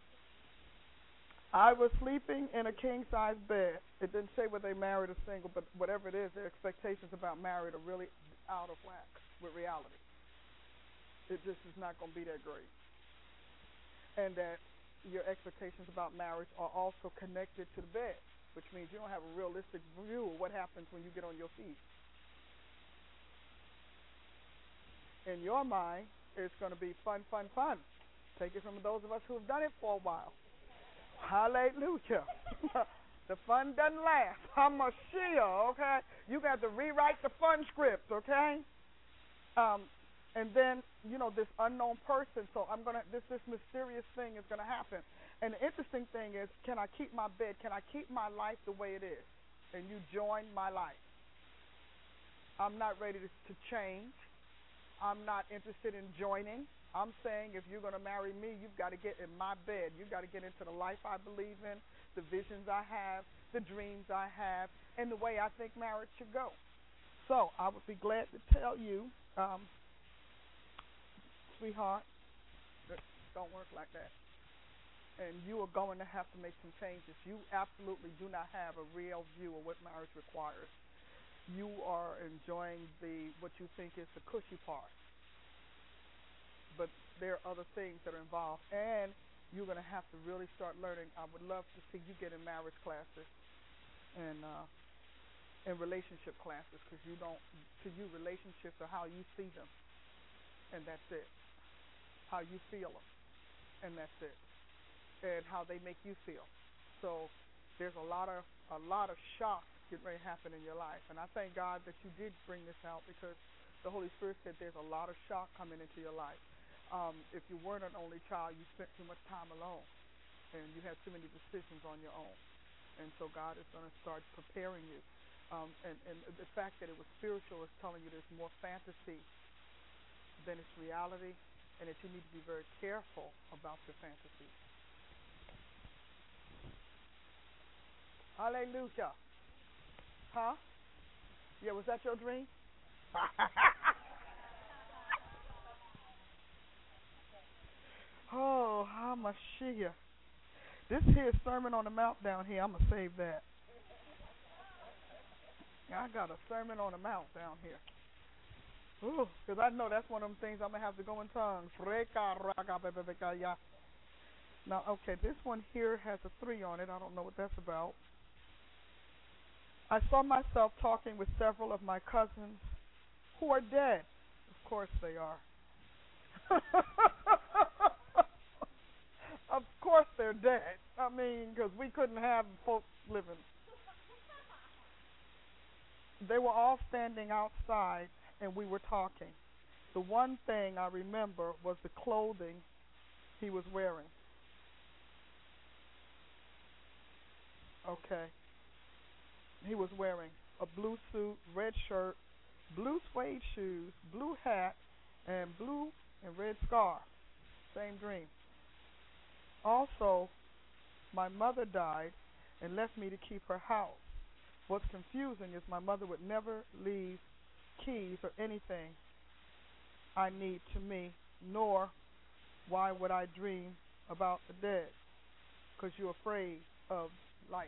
I was sleeping in a king-size bed. It didn't say whether they married or single, but whatever it is, their expectations about marriage are really out of whack with reality. It just is not going to be that great. And that your expectations about marriage are also connected to the bed, which means you don't have a realistic view of what happens when you get on your feet. In your mind, it's going to be fun, fun, fun. Take it from those of us who have done it for a while. Hallelujah. The fun doesn't last. I'm a Shia, okay? You got to rewrite the fun script, okay? Um, and then, you know, this unknown person, so I'm going to, this, this mysterious thing is going to happen. And the interesting thing is, can I keep my bed? Can I keep my life the way it is? And you join my life. I'm not ready to, to change. I'm not interested in joining. I'm saying if you're going to marry me, you've got to get in my bed. You've got to get into the life I believe in, the visions I have, the dreams I have, and the way I think marriage should go. So I would be glad to tell you, um, sweetheart, that don't work like that. And you are going to have to make some changes. You absolutely do not have a real view of what marriage requires. You are enjoying the what you think is the cushy part. But there are other things that are involved, and you're going to have to really start learning. I would love to see you get in marriage classes and uh, and relationship classes, because you don't, to you, relationships are how you see them, and that's it. How you feel them, and that's it, and how they make you feel. So there's a lot of a lot of shock getting ready to happen in your life, and I thank God that you did bring this out, because the Holy Spirit said there's a lot of shock coming into your life. Um, if you weren't an only child, you spent too much time alone, and you had too many decisions on your own. And so God is going to start preparing you. Um, and, and the fact that it was spiritual is telling you there's more fantasy than it's reality, and that you need to be very careful about your fantasies. Hallelujah. Huh? Yeah, was that your dream? Oh, I'm a Shia. This here Sermon on the Mount down here, I'm going to save that. I got a Sermon on the Mount down here. Because I know that's one of them things I'm going to have to go in tongues. Now, okay, this one here has a three on it. I don't know what that's about. I saw myself talking with several of my cousins who are dead. Of course they are. Of course they're dead. I mean, because we couldn't have folks living. They were all standing outside and we were talking. The one thing I remember was the clothing he was wearing. Okay. He was wearing a blue suit, red shirt, blue suede shoes, blue hat, and blue and red scarf. Same dream. Also, my mother died and left me to keep her house. What's confusing is my mother would never leave keys or anything I need to me, nor why would I dream about the dead? Because you're afraid of life.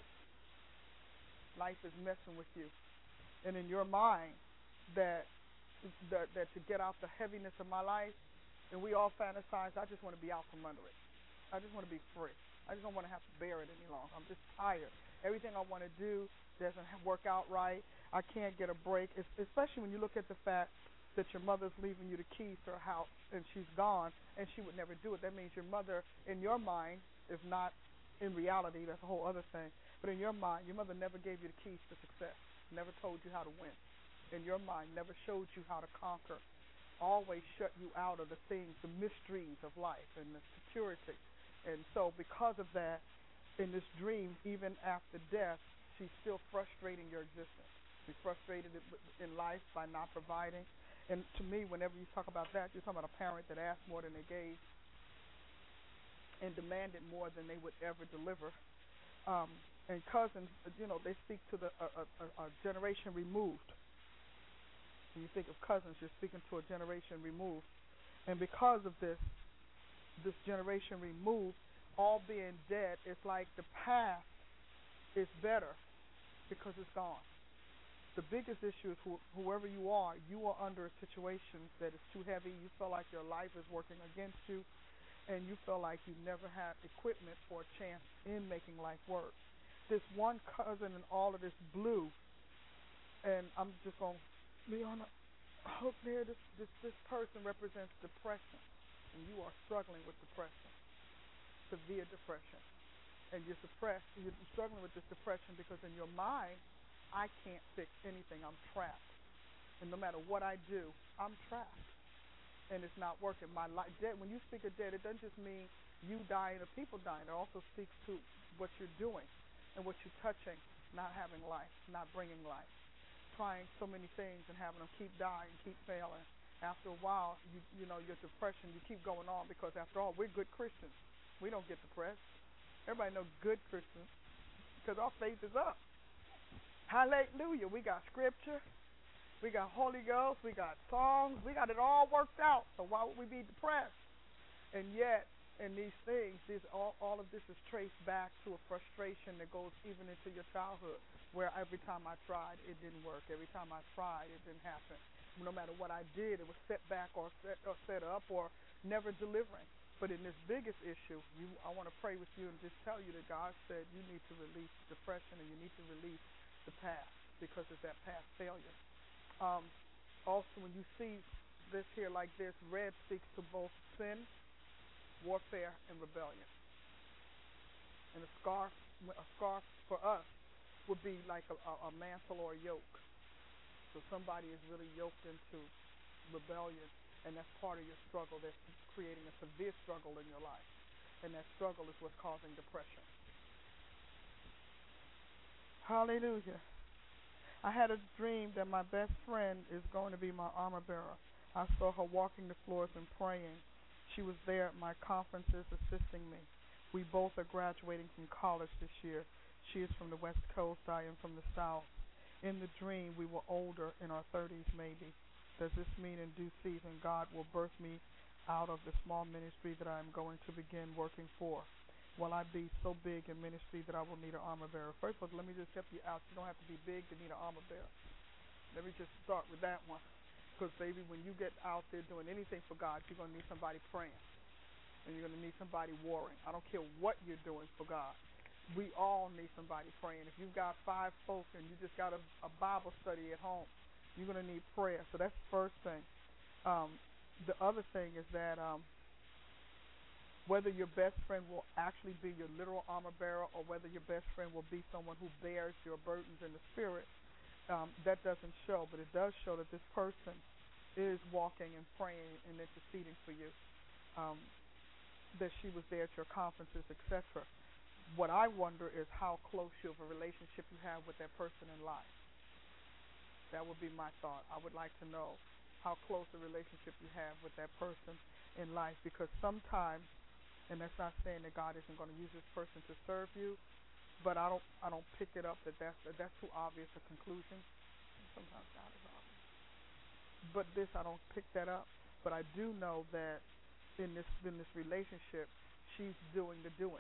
Life is messing with you. And in your mind, that, that, that to get out the heaviness of my life, and we all fantasize, I just want to be out from under it. I just want to be free. I just don't want to have to bear it any longer. I'm just tired. Everything I want to do doesn't work out right. I can't get a break, it's, especially when you look at the fact that your mother's leaving you the keys to her house and she's gone and she would never do it. That means your mother, in your mind, if not in reality, that's a whole other thing, but in your mind, your mother never gave you the keys to success, never told you how to win. In your mind, never showed you how to conquer, always shut you out of the things, the mysteries of life and the security. And so because of that, in this dream, even after death, she's still frustrating your existence. She's frustrated in life by not providing. And to me, whenever you talk about that, you're talking about a parent that asked more than they gave and demanded more than they would ever deliver. Um, and cousins, you know, they speak to the a, a, a generation removed. When you think of cousins, you're speaking to a generation removed. And because of this, this generation removed, all being dead, it's like the past is better because it's gone. The biggest issue is wh- whoever you are, you are under a situation that is too heavy. You feel like your life is working against you, and you feel like you never had equipment or a chance in making life work. This one cousin in all of this blue, and I'm just going to be on a hook there. This, this, this person represents depression, and you are struggling with depression, severe depression. And you're suppressed, you're struggling with this depression because in your mind, I can't fix anything, I'm trapped. And no matter what I do, I'm trapped. And it's not working. My life, dead. When you speak of dead, it doesn't just mean you dying or people dying. It also speaks to what you're doing and what you're touching, not having life, not bringing life. Trying so many things and having them keep dying, keep failing. After a while, you, you know, your depression, you keep going on because after all, we're good Christians. We don't get depressed. Everybody knows good Christians because our faith is up. Hallelujah. We got scripture. We got Holy Ghost. We got songs. We got it all worked out. So why would we be depressed? And yet, in these things, this, all, all of this is traced back to a frustration that goes even into your childhood, where every time I tried, it didn't work. Every time I tried, it didn't happen. No matter what I did, it was set back or set, or set up or never delivering. But in this biggest issue, you, I want to pray with you and just tell you that God said you need to release depression and you need to release the past because it's that past failure. Um, also, when you see this here like this, red speaks to both sin, warfare, and rebellion. And a scarf, a scarf for us would be like a, a, a mantle or a yoke. So somebody is really yoked into rebellion. And that's part of your struggle. That's creating a severe struggle in your life. And that struggle is what's causing depression. Hallelujah. I had a dream that my best friend is going to be my armor bearer. I saw her walking the floors and praying. She was there at my conferences assisting me. We both are graduating from college this year. She is from the West Coast. I am from the South. In the dream, we were older, in our thirties maybe. Does this mean in due season God will birth me out of the small ministry that I am going to begin working for? Will I be so big in ministry that I will need an armor bearer? First of all, let me just help you out. You don't have to be big to need an armor bearer. Let me just start with that one. Because, baby, when you get out there doing anything for God, you're going to need somebody praying. And you're going to need somebody warring. I don't care what you're doing for God. We all need somebody praying. If you've got five folks and you just got a, a Bible study at home, you're going to need prayer. So that's the first thing. Um, the other thing is that um, whether your best friend will actually be your literal armor bearer or whether your best friend will be someone who bears your burdens in the spirit, um, that doesn't show. But it does show that this person is walking and praying and interceding for you, um, that she was there at your conferences, et cetera. What I wonder is how close you of a relationship you have with that person in life. That would be my thought. I would like to know how close a relationship you have with that person in life, because sometimes, and that's not saying that God isn't going to use this person to serve you, but I don't I don't pick it up that that's, that that's too obvious a conclusion. Sometimes God is obvious. But this, I don't pick that up. But I do know that in this in this relationship, she's doing the doing.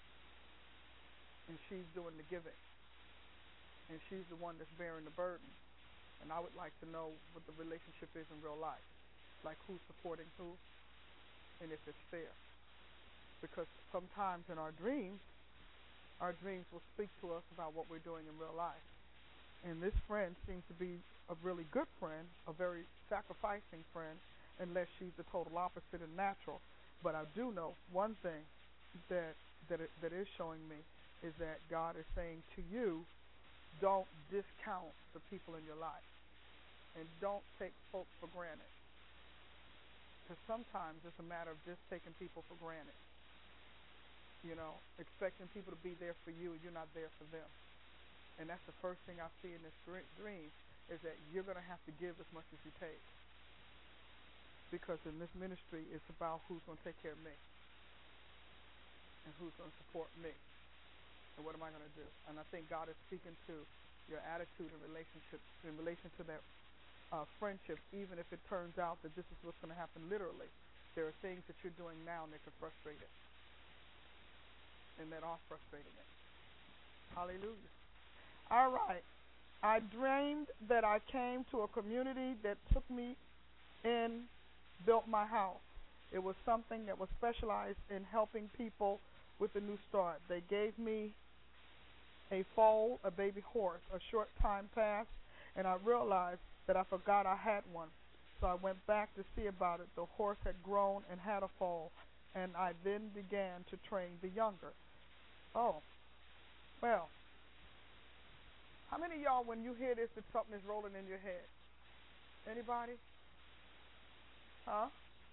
And she's doing the giving. And she's the one that's bearing the burden. And I would like to know what the relationship is in real life. Like who's supporting who, and if it's fair. Because sometimes in our dreams, our dreams will speak to us about what we're doing in real life. And this friend seems to be a really good friend, a very sacrificing friend, unless she's the total opposite and natural. But I do know one thing that that it, that is showing me is that God is saying to you, don't discount the people in your life. And don't take folks for granted. Because sometimes it's a matter of just taking people for granted. You know, expecting people to be there for you and you're not there for them. And that's the first thing I see in this dream, is that you're going to have to give as much as you take. Because in this ministry, it's about who's going to take care of me. And who's going to support me. And what am I going to do? And I think God is speaking to your attitude in relationship, in relation to that uh, friendship, even if it turns out that this is what's going to happen literally. There are things that you're doing now that can frustrate it. And that are frustrating it. Hallelujah. All right. I dreamed that I came to a community that took me in, built my house. It was something that was specialized in helping people with a new start. They gave me a foal, a baby horse. A short time passed, and I realized that I forgot I had one. So I went back to see about it. The horse had grown and had a foal, and I then began to train the younger. Oh, well, how many of y'all, when you hear this, that something is rolling in your head? Anybody? Huh?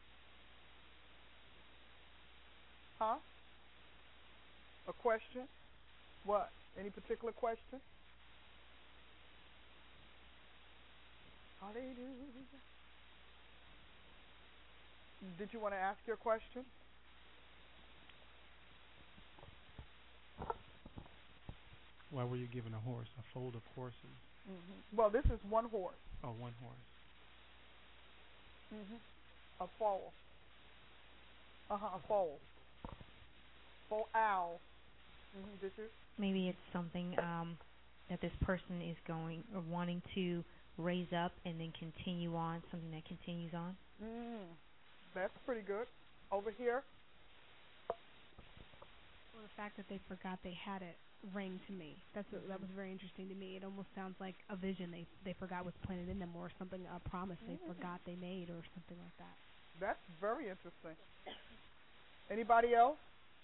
Huh? A question? What? Any particular question? Hallelujah. Did you want to ask your question? Why were you given a horse, a fold of horses? Mm-hmm. Well, this is one horse. Oh, one horse. Mm-hmm. A foal. Uh-huh, a foal. Foal owl. Mm-hmm. Did you? Maybe it's something um, that this person is going or wanting to raise up and then continue on, something that continues on. Mm, that's pretty good. Over here? Well, the fact that they forgot they had it rang to me. That's a, that was very interesting to me. It almost sounds like a vision they they forgot was planted in them, or something, a promise they Mm. forgot they made, or something like that. That's very interesting. Anybody else?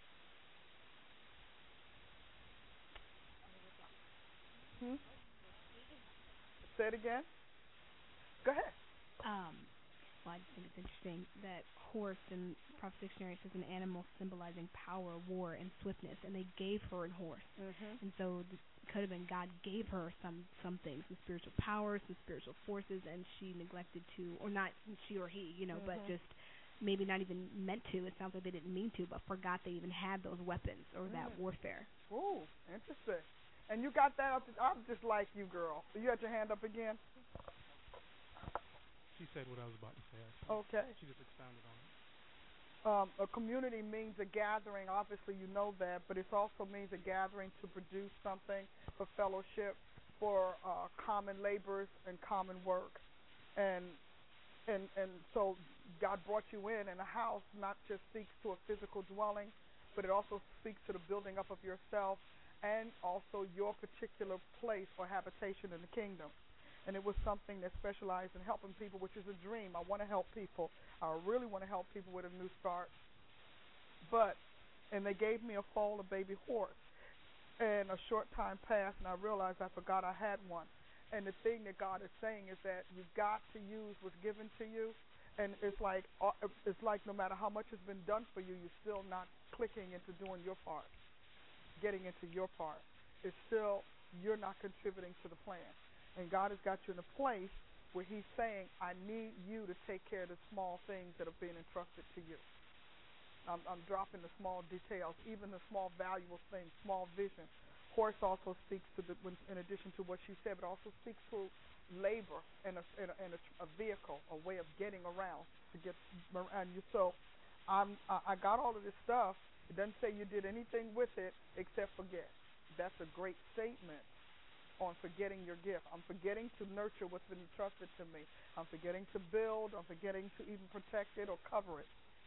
Hmm? Say it again. Go ahead. Um, well, I just think it's interesting that horse in Prophet Dictionary says an animal symbolizing power, war, and swiftness, and they gave her a horse. Mm-hmm. And so it could have been God gave her some some things, some spiritual powers, some spiritual forces, and she neglected to, or not she or he, you know, Mm-hmm. but just maybe not even meant to. It sounds like they didn't mean to, but forgot they even had those weapons or Mm. that warfare. Ooh, interesting. And you got that up. I'm just like you, girl. You had your hand up again? She said what I was about to say, actually. Okay. She just expounded on it. Um, a community means a gathering. Obviously, you know that, but it also means a gathering to produce something for fellowship, for uh, common labors and common work. And and and so God brought you in, and a house not just speaks to a physical dwelling, but it also speaks to the building up of yourself and also your particular place or habitation in the kingdom. And it was something that specialized in helping people, which is a dream. I want to help people. I really want to help people with a new start. But, and they gave me a foal, a baby horse. And a short time passed, and I realized I forgot I had one. And the thing that God is saying is that you've got to use what's given to you. And it's like it's like no matter how much has been done for you, you're still not clicking into doing your part, getting into your part. It's still, you're not contributing to the plan. And God has got you in a place where he's saying, I need you to take care of the small things that are being entrusted to you. I'm, I'm dropping the small details, even the small valuable things, small vision. Horse also speaks to the, in addition to what she said, but also speaks to labor and a, and a, and a, a vehicle, a way of getting around to get around you. So I'm, I got all of this stuff. It doesn't say you did anything with it except forget. That's a great statement on forgetting your gift. I'm forgetting to nurture what's been entrusted to me. I'm forgetting to build. I'm forgetting to even protect it or cover it.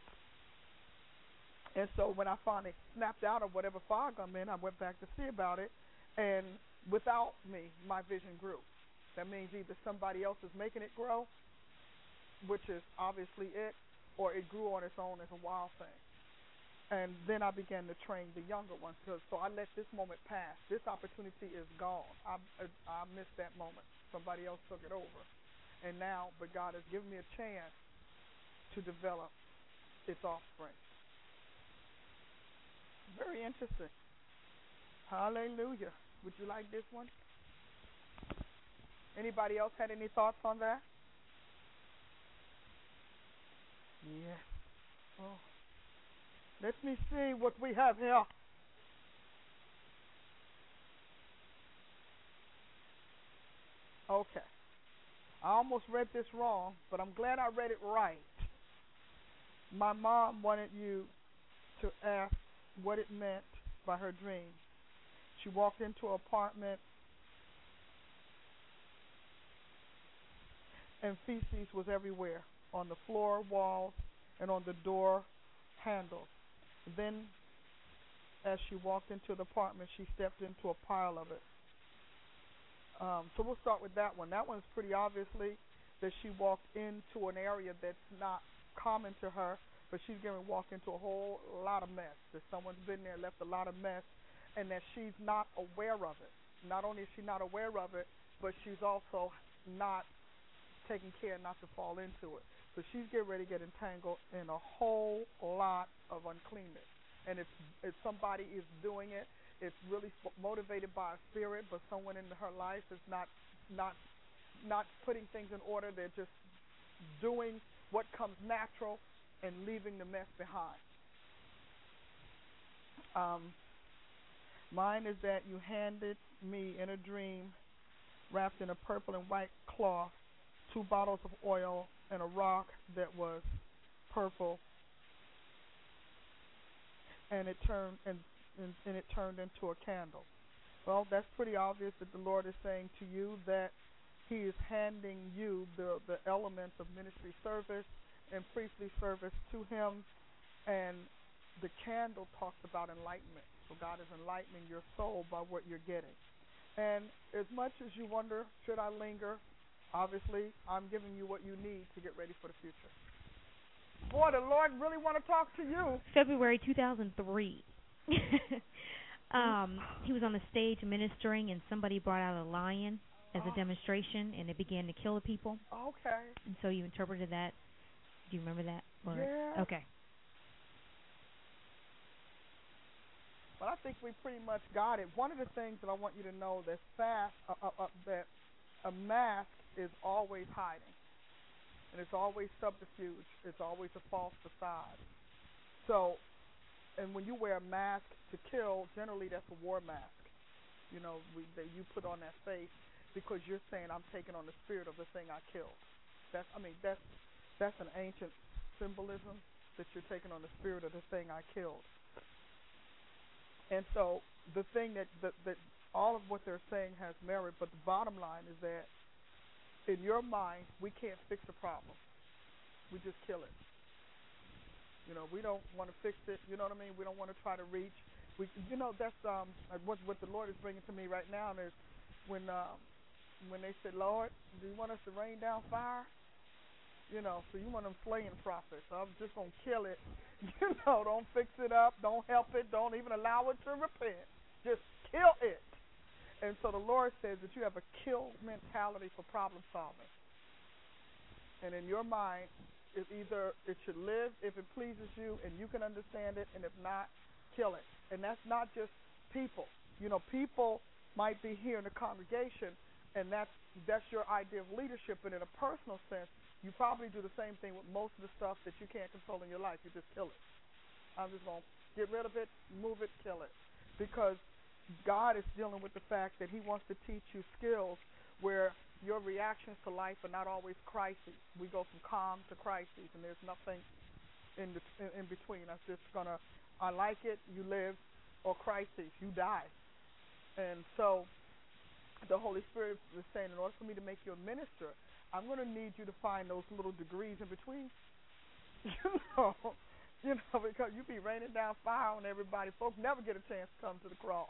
And so when I finally snapped out of whatever fog I'm in, I went back to see about it, and without me, my vision grew. That means either somebody else is making it grow, which is obviously it, or it grew on its own as a wild thing. And then I began to train the younger ones. So I let this moment pass. This opportunity is gone. I, I missed that moment. Somebody else took it over. And now, but God has given me a chance to develop its offspring. Very interesting. Hallelujah. Would you like this one? Anybody else had any thoughts on that? Yes. Oh. Let me see what we have here. Okay. I almost read this wrong, but I'm glad I read it right. My mom wanted you to ask what it meant by her dream. She walked into an apartment and feces was everywhere, on the floor, walls, and on the door handles. Then, as she walked into the apartment, she stepped into a pile of it. Um, so we'll start with that one. That one's pretty obviously that she walked into an area that's not common to her, but she's going to walk into a whole lot of mess. That someone's been there, left a lot of mess, and that she's not aware of it. Not only is she not aware of it, but she's also not taking care not to fall into it. So she's getting ready to get entangled in a whole lot of uncleanness. And if, if somebody is doing it, it's really motivated by a spirit, but someone in her life is not not not putting things in order. They're just doing what comes natural and leaving the mess behind. Um, mine is that you handed me in a dream, wrapped in a purple and white cloth, two bottles of oil and a rock that was purple, and it turned and, and, and it turned into a candle. Well, that's pretty obvious that the Lord is saying to you that He is handing you the, the elements of ministry service and priestly service to Him, and the candle talks about enlightenment. So God is enlightening your soul by what you're getting. And as much as you wonder, should I linger? Obviously, I'm giving you what you need to get ready for the future. Boy, the Lord really want to talk to you. February two thousand three. um, he was on the stage ministering, and somebody brought out a lion as a demonstration, and it began to kill the people. Okay. And so you interpreted that. Do you remember that? Or, yeah. Okay. Well, I think we pretty much got it. One of the things that I want you to know that fast, uh, uh, uh, that a mask is always hiding, and it's always subterfuge. It's always a false facade. So, and when you wear a mask to kill, generally that's a war mask. You know, we, that you put on that face because you're saying, I'm taking on the spirit of the thing I killed. That's, I mean, that's that's an ancient symbolism, that you're taking on the spirit of the thing I killed. And so the thing that, that, that all of what they're saying has merit, but the bottom line is that in your mind, we can't fix a problem. We just kill it. You know, we don't want to fix it. You know what I mean? We don't want to try to reach. We, you know, that's um what what the Lord is bringing to me right now is when um when they said, Lord, do you want us to rain down fire? You know, so you want them slaying prophets. So I'm just gonna kill it. You know, don't fix it up. Don't help it. Don't even allow it to repent. Just kill it. And so the Lord says that you have a kill mentality for problem solving. And in your mind, it either it should live if it pleases you and you can understand it, and if not, kill it. And that's not just people. You know, people might be here in the congregation, and that's that's your idea of leadership. But in a personal sense, you probably do the same thing with most of the stuff that you can't control in your life. You just kill it. I'm just going to get rid of it, move it, kill it. Because God is dealing with the fact that he wants to teach you skills where your reactions to life are not always crises. We go from calm to crises, and there's nothing in, the, in, in between. I'm just going to, I like it, you live, or crises, you die. And so the Holy Spirit is saying, in order for me to make you a minister, I'm going to need you to find those little degrees in between. You know, you know, because you be raining down fire on everybody. Folks never get a chance to come to the cross.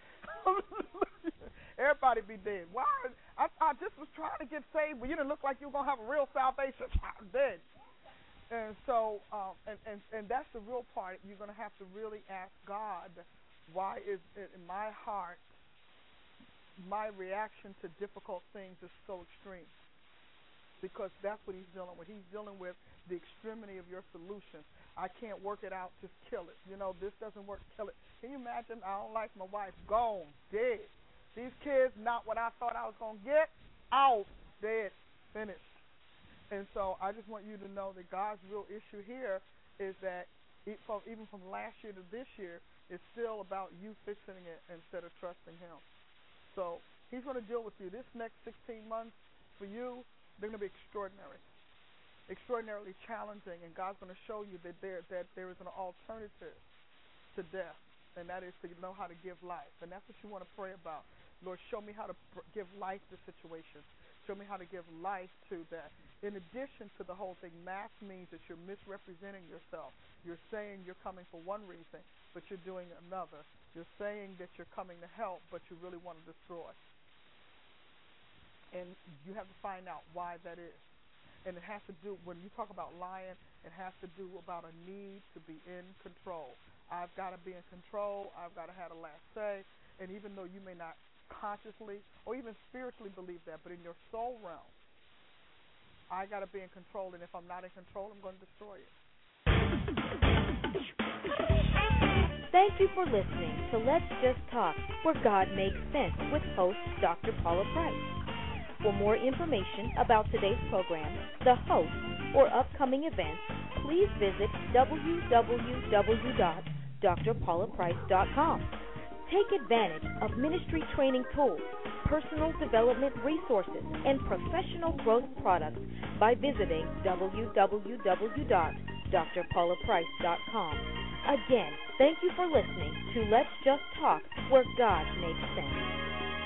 Everybody be dead. Why? I, I just was trying to get saved, but you didn't look like you were going to have a real salvation. I'm dead. And so, um, and, and, and that's the real part. You're going to have to really ask God, why is it in my heart, my reaction to difficult things is so extreme? Because that's what he's dealing with. He's dealing with the extremity of your solution. I can't work it out, just kill it. You know, this doesn't work, kill it. Can you imagine? I don't like my wife, gone, dead. These kids, not what I thought I was going to get, out, dead, finished. And so I just want you to know that God's real issue here is that even from last year to this year, it's still about you fixing it instead of trusting him. So he's going to deal with you. This next sixteen months for you, they're going to be extraordinary, extraordinarily challenging, and God's going to show you that there that there is an alternative to death, and that is to know how to give life. And that's what you want to pray about. Lord, show me how to pr- give life to situations. Show me how to give life to that. In addition to the whole thing, mask means that you're misrepresenting yourself. You're saying you're coming for one reason, but you're doing another. You're saying that you're coming to help, but you really want to destroy. And you have to find out why that is. And it has to do, when you talk about lying, it has to do about a need to be in control. I've got to be in control. I've got to have the last say. And even though you may not consciously or even spiritually believe that, but in your soul realm, I got to be in control. And if I'm not in control, I'm going to destroy it. Thank you for listening to Let's Just Talk, where God makes sense with host Doctor Paula Price. For more information about today's program, the host, or upcoming events, please visit w w w dot d r paula price dot com. Take advantage of ministry training tools, personal development resources, and professional growth products by visiting w w w dot d r paula price dot com. Again, thank you for listening to Let's Just Talk, where God makes sense.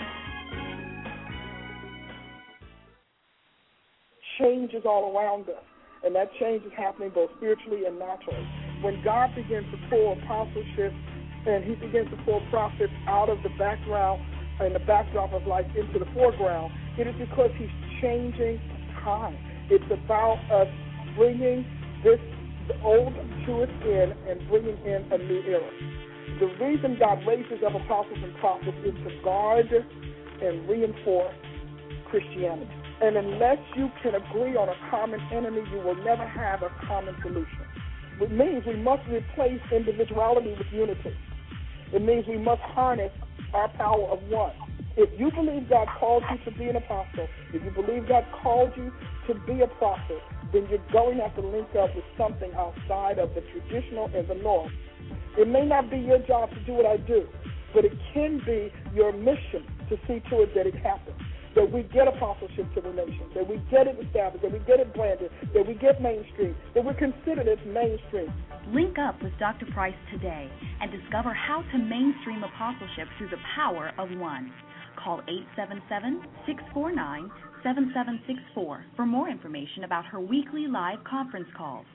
Change is all around us, and that change is happening both spiritually and naturally. When God begins to pull apostleship and he begins to pull prophets out of the background and the backdrop of life into the foreground, it is because he's changing time. It's about us bringing this the old Jewish in and bringing in a new era. The reason God raises up apostles and prophets is to guard and reinforce Christianity. And unless you can agree on a common enemy, you will never have a common solution. It means we must replace individuality with unity. It means we must harness our power of one. If you believe God called you to be an apostle, if you believe God called you to be a prophet, then you're going to have to link up with something outside of the traditional and the norm. It may not be your job to do what I do, but it can be your mission to see to it that it happens, that we get apostleship to the nations, that we get it established, that we get it branded, that we get mainstream, that we're considered as mainstream. Link up with Doctor Price today and discover how to mainstream apostleship through the power of one. call eight seven seven, six four nine, seven seven six four for more information about her weekly live conference calls.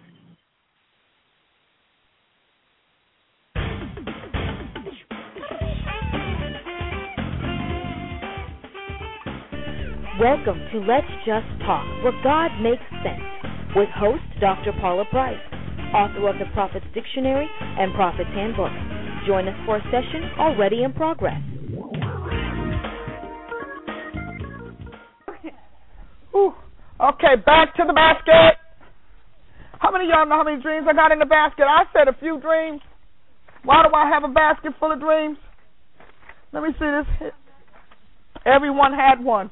Welcome to Let's Just Talk, where God makes sense, with host Doctor Paula Price, author of the Prophet's Dictionary and Prophet's Handbook. Join us for a session already in progress. Ooh. Okay, back to the basket. How many of y'all know how many dreams I got in the basket? I said a few dreams. Why do I have a basket full of dreams? Let me see this. Everyone had one.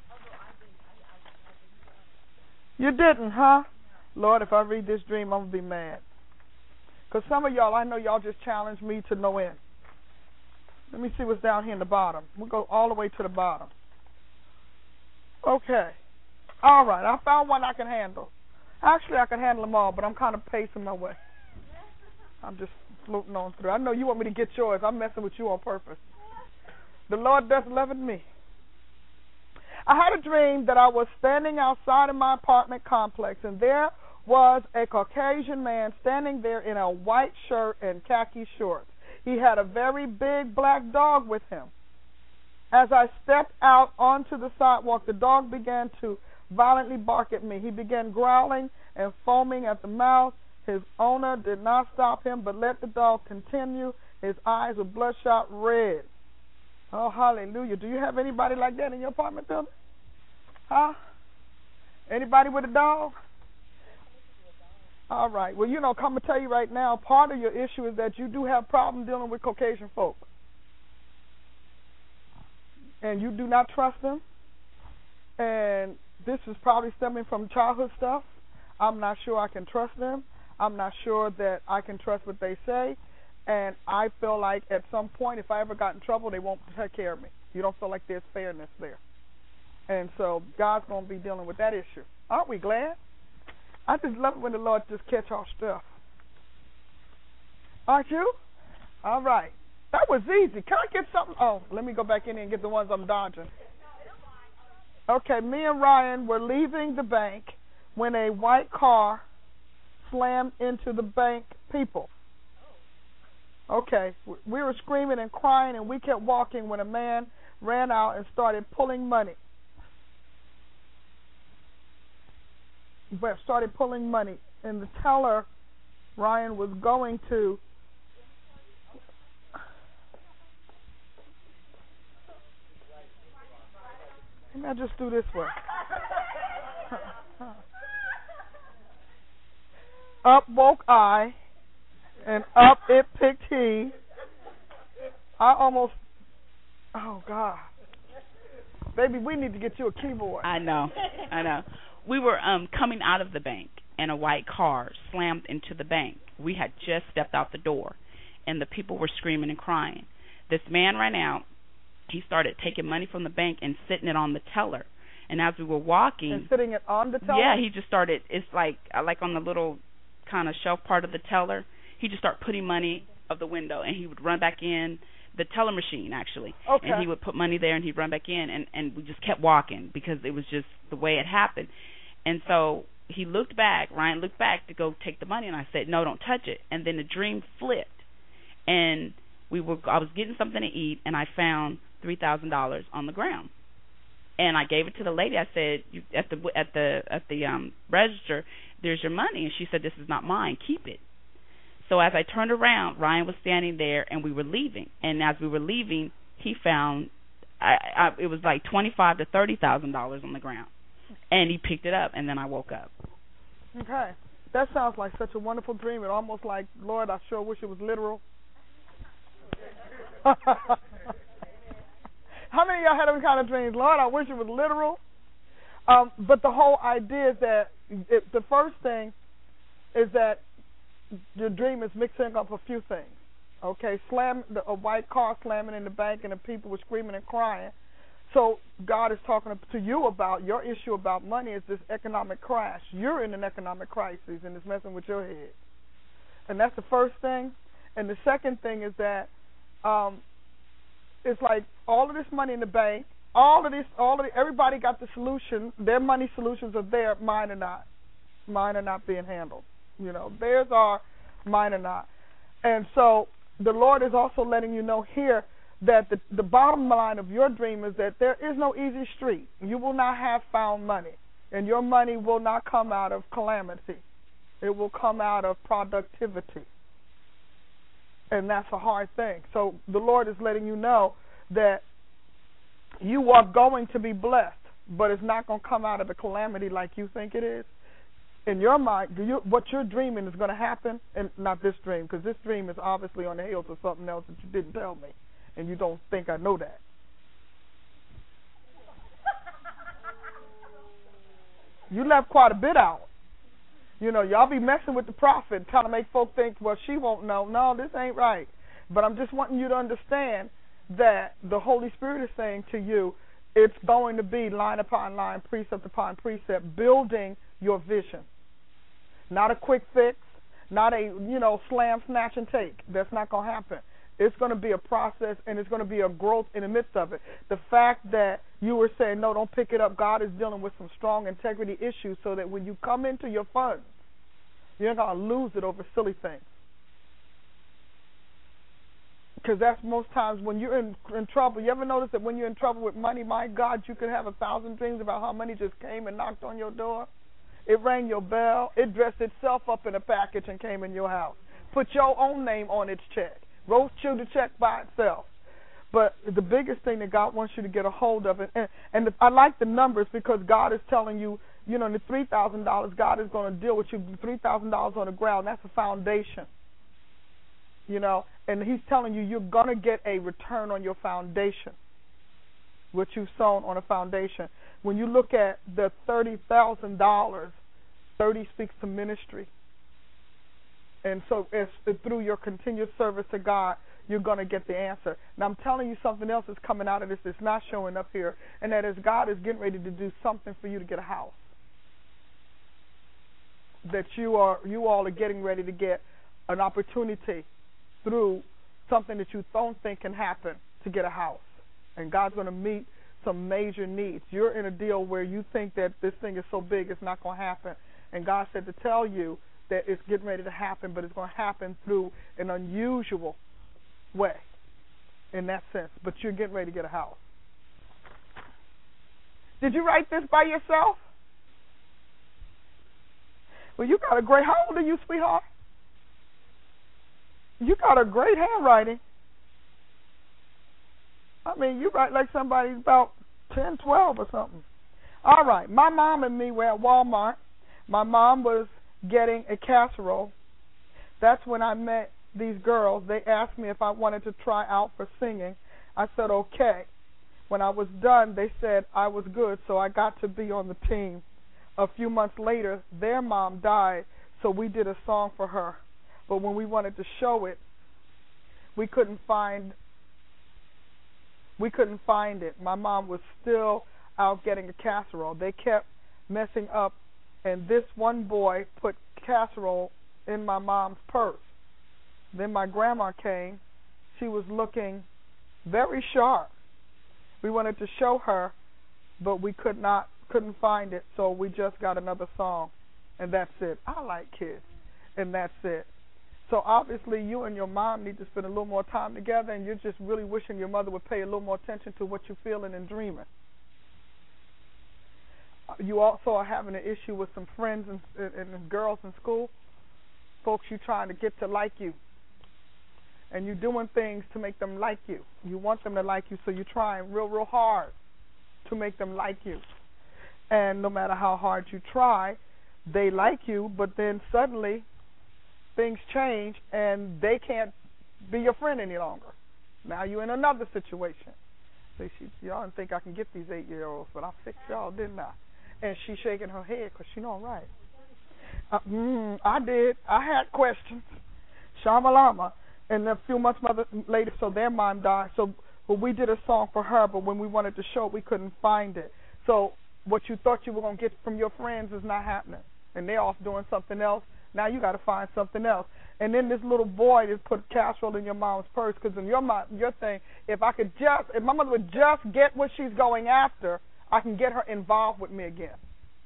You didn't, huh? Lord, if I read this dream, I'm going to be mad. Because some of y'all, I know y'all just challenged me to no end. Let me see what's down here in the bottom. We'll go all the way to the bottom. Okay. All right, I found one I can handle. Actually, I can handle them all, but I'm kind of pacing my way. I'm just floating on through. I know you want me to get yours. I'm messing with you on purpose. The Lord does love me. I had a dream that I was standing outside of my apartment complex, and there was a Caucasian man standing there in a white shirt and khaki shorts. He had a very big black dog with him. As I stepped out onto the sidewalk, the dog began to violently bark at me. He began growling and foaming at the mouth. His owner did not stop him, but let the dog continue. His eyes were bloodshot red. Oh, hallelujah. Do you have anybody like that in your apartment building? Huh? Anybody with a dog? All right. Well, you know, come to tell you right now, part of your issue is that you do have problems dealing with Caucasian folk. And you do not trust them. And this is probably stemming from childhood stuff. I'm not sure I can trust them. I'm not sure that I can trust what they say. And I feel like at some point, if I ever got in trouble, they won't take care of me. You don't feel like there's fairness there. And so God's going to be dealing with that issue. Aren't we glad? I just love it when the Lord just catch our stuff. Aren't you? All right. That was easy. Can I get something? Oh, let me go back in here and get the ones I'm dodging. Okay, me and Ryan were leaving the bank when a white car slammed into the bank people. Okay, we were screaming and crying, and we kept walking when a man ran out and started pulling money. But started pulling money, and the teller Ryan was going to Maybe I just do this way. Up woke I, and up it picked he. I almost, oh God, baby, we need to get you a keyboard. I know, I know. We were um coming out of the bank, and a white car slammed into the bank. We had just stepped out the door, and the people were screaming and crying. This man ran out. He started taking money from the bank and sitting it on the teller. And as we were walking, and sitting it on the teller. Yeah, he just started. It's like like on the little kind of shelf part of the teller. He just started putting money of the window, and he would run back in the teller machine actually. Okay. And he would put money there, and he'd run back in, and and we just kept walking because it was just the way it happened. And so he looked back. Ryan looked back to go take the money, and I said, "No, don't touch it." And then the dream flipped, and we were. I was getting something to eat, and I found three thousand dollars on the ground, and I gave it to the lady. I said, you, "At the at the at the um, register, there's your money." And she said, "This is not mine. Keep it." So as I turned around, Ryan was standing there, and we were leaving. And as we were leaving, he found I, I, it was like twenty-five to thirty thousand dollars on the ground, and he picked it up. And then I woke up. Okay, that sounds like such a wonderful dream. It almost like, Lord, I sure wish it was literal. How many of y'all had them kind of dreams? Lord, I wish it was literal. Um, but the whole idea is that it, the first thing is that your dream is mixing up a few things. Okay, slam the, a white car slamming in the bank, and the people were screaming and crying. So God is talking to you about your issue about money is this economic crash. You're in an economic crisis, and it's messing with your head. And that's the first thing. And the second thing is that um, it's like all of this money in the bank, all of this, all of the, everybody got the solution. Their money solutions are there. Mine are not. Mine are not being handled. You know, theirs are, mine are not. And so the Lord is also letting you know here that the, the bottom line of your dream is that there is no easy street. You will not have found money, and your money will not come out of calamity. It will come out of productivity. And that's a hard thing. So the Lord is letting you know that you are going to be blessed, but it's not going to come out of the calamity like you think it is. In your mind, do you, what you're dreaming is going to happen, and not this dream, because this dream is obviously on the heels of something else that you didn't tell me, and you don't think I know that. You left quite a bit out. You know, y'all be messing with the prophet, trying to make folk think, well, she won't know. No, this ain't right. But I'm just wanting you to understand that the Holy Spirit is saying to you, it's going to be line upon line, precept upon precept, building your vision. Not a quick fix, not a, you know, slam, snatch, and take. That's not going to happen. It's going to be a process, and it's going to be a growth in the midst of it. The fact that you were saying, no, don't pick it up, God is dealing with some strong integrity issues so that when you come into your funds, you're not going to lose it over silly things. Because that's most times when you're in, in trouble. You ever notice that when you're in trouble with money, my God, you could have a thousand dreams about how money just came and knocked on your door. It rang your bell. It dressed itself up in a package and came in your house. Put your own name on its check. Wrote you the check by itself. But the biggest thing that God wants you to get a hold of, it, and, and the, I like the numbers because God is telling you, you know, the three thousand dollars, God is going to deal with you, three thousand dollars on the ground. That's a foundation. You know, and He's telling you you're going to get a return on your foundation, what you've sown on a foundation. When you look at the thirty thousand dollars, thirty speaks to ministry. And so it's through your continued service to God, you're going to get the answer. Now, I'm telling you something else is coming out of this that's not showing up here, and that is God is getting ready to do something for you to get a house. That you are, you all are getting ready to get an opportunity through something that you don't think can happen to get a house. And God's going to meet some major needs. You're in a deal where you think that this thing is so big it's not going to happen. And God said to tell you that it's getting ready to happen, but it's going to happen through an unusual way in that sense. But you're getting ready to get a house. Did you write this by yourself? Well, you got a great, how old are you, sweetheart? You got a great handwriting. I mean, you write like somebody's about ten, twelve or something. All right, my mom and me were at Walmart. My mom was getting a casserole. That's when I met these girls. They asked me if I wanted to try out for singing. I said, okay. When I was done, they said I was good, so I got to be on the team. A few months later, their mom died, so we did a song for her. But when we wanted to show it, we couldn't find we couldn't find it. My mom was still out getting a casserole. They kept messing up, and this one boy put casserole in my mom's purse. Then my grandma came. She was looking very sharp. We wanted to show her, but we could not couldn't find it, so we just got another song, and that's it. I like kids, and that's it. So obviously you and your mom need to spend a little more time together, and you're just really wishing your mother would pay a little more attention to what you're feeling and dreaming. You also are having an issue with some friends and, and, and girls in school, folks you're trying to get to like you, and you're doing things to make them like you. You want them to like you, so you're trying real, real hard to make them like you. And no matter how hard you try, they like you, but then suddenly things change and they can't be your friend any longer. Now you're in another situation. See, she, y'all didn't think I can get these eight-year-olds, but I fixed y'all, didn't I? And she's shaking her head because she know I'm right. Uh, mm, I did. I had questions. Shamalama. And a few months later, so their mom died. So well, we did a song for her, but when we wanted to show it, we couldn't find it. So what you thought you were going to get from your friends is not happening. And they're off doing something else. Now you got to find something else. And then this little boy just put casserole in your mom's purse because in your mind, your thing, if I could just, if my mother would just get what she's going after, I can get her involved with me again.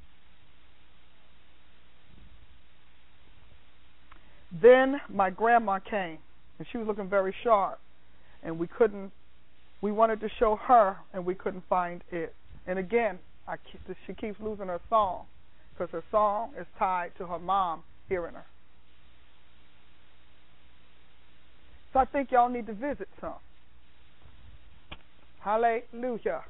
Then my grandma came, and she was looking very sharp, and we couldn't, we wanted to show her, and we couldn't find it. And again, I, she keeps losing her song because her song is tied to her mom hearing her. So I think y'all need to visit some. Hallelujah.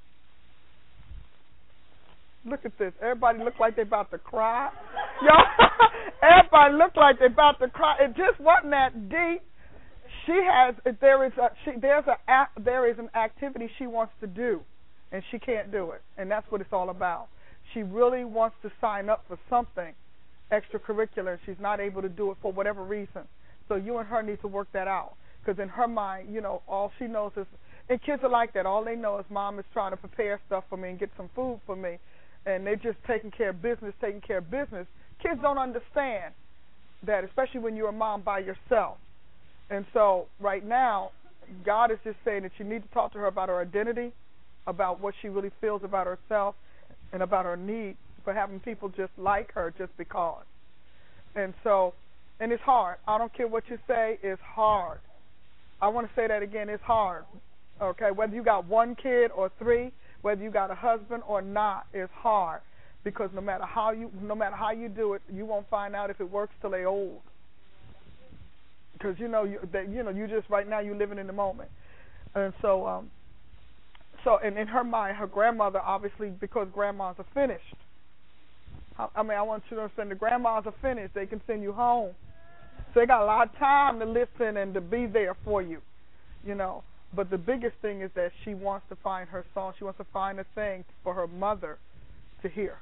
Look at this. Everybody look like they about to cry. Y'all, everybody look like they about to cry. It just wasn't that deep. She has. There is a. She, there's a. There is an activity she wants to do, and she can't do it. And that's what it's all about. She really wants to sign up for something extracurricular, and she's not able to do it for whatever reason. So you and her need to work that out, because in her mind, you know, all she knows is, and kids are like that. All they know is mom is trying to prepare stuff for me and get some food for me, and they're just taking care of business, taking care of business. Kids don't understand that, especially when you're a mom by yourself. And so right now, God is just saying that you need to talk to her about her identity, about what she really feels about herself, and about her need for having people just like her just because. And so, and it's hard. I don't care what you say, it's hard. I want to say that again, it's hard. Okay, whether you got one kid or three, whether you got a husband or not, it's hard. Because no matter how you no matter how you do it, you won't find out if it works till they're old. Because you know you that you know you just right now you're living in the moment. And so um so and in her mind, her grandmother obviously, because grandmas are finished. I, I mean I want you to understand the grandmas are finished, they can send you home. So they got a lot of time to listen and to be there for you, you know. But the biggest thing is that she wants to find her song. She wants to find a thing for her mother to hear.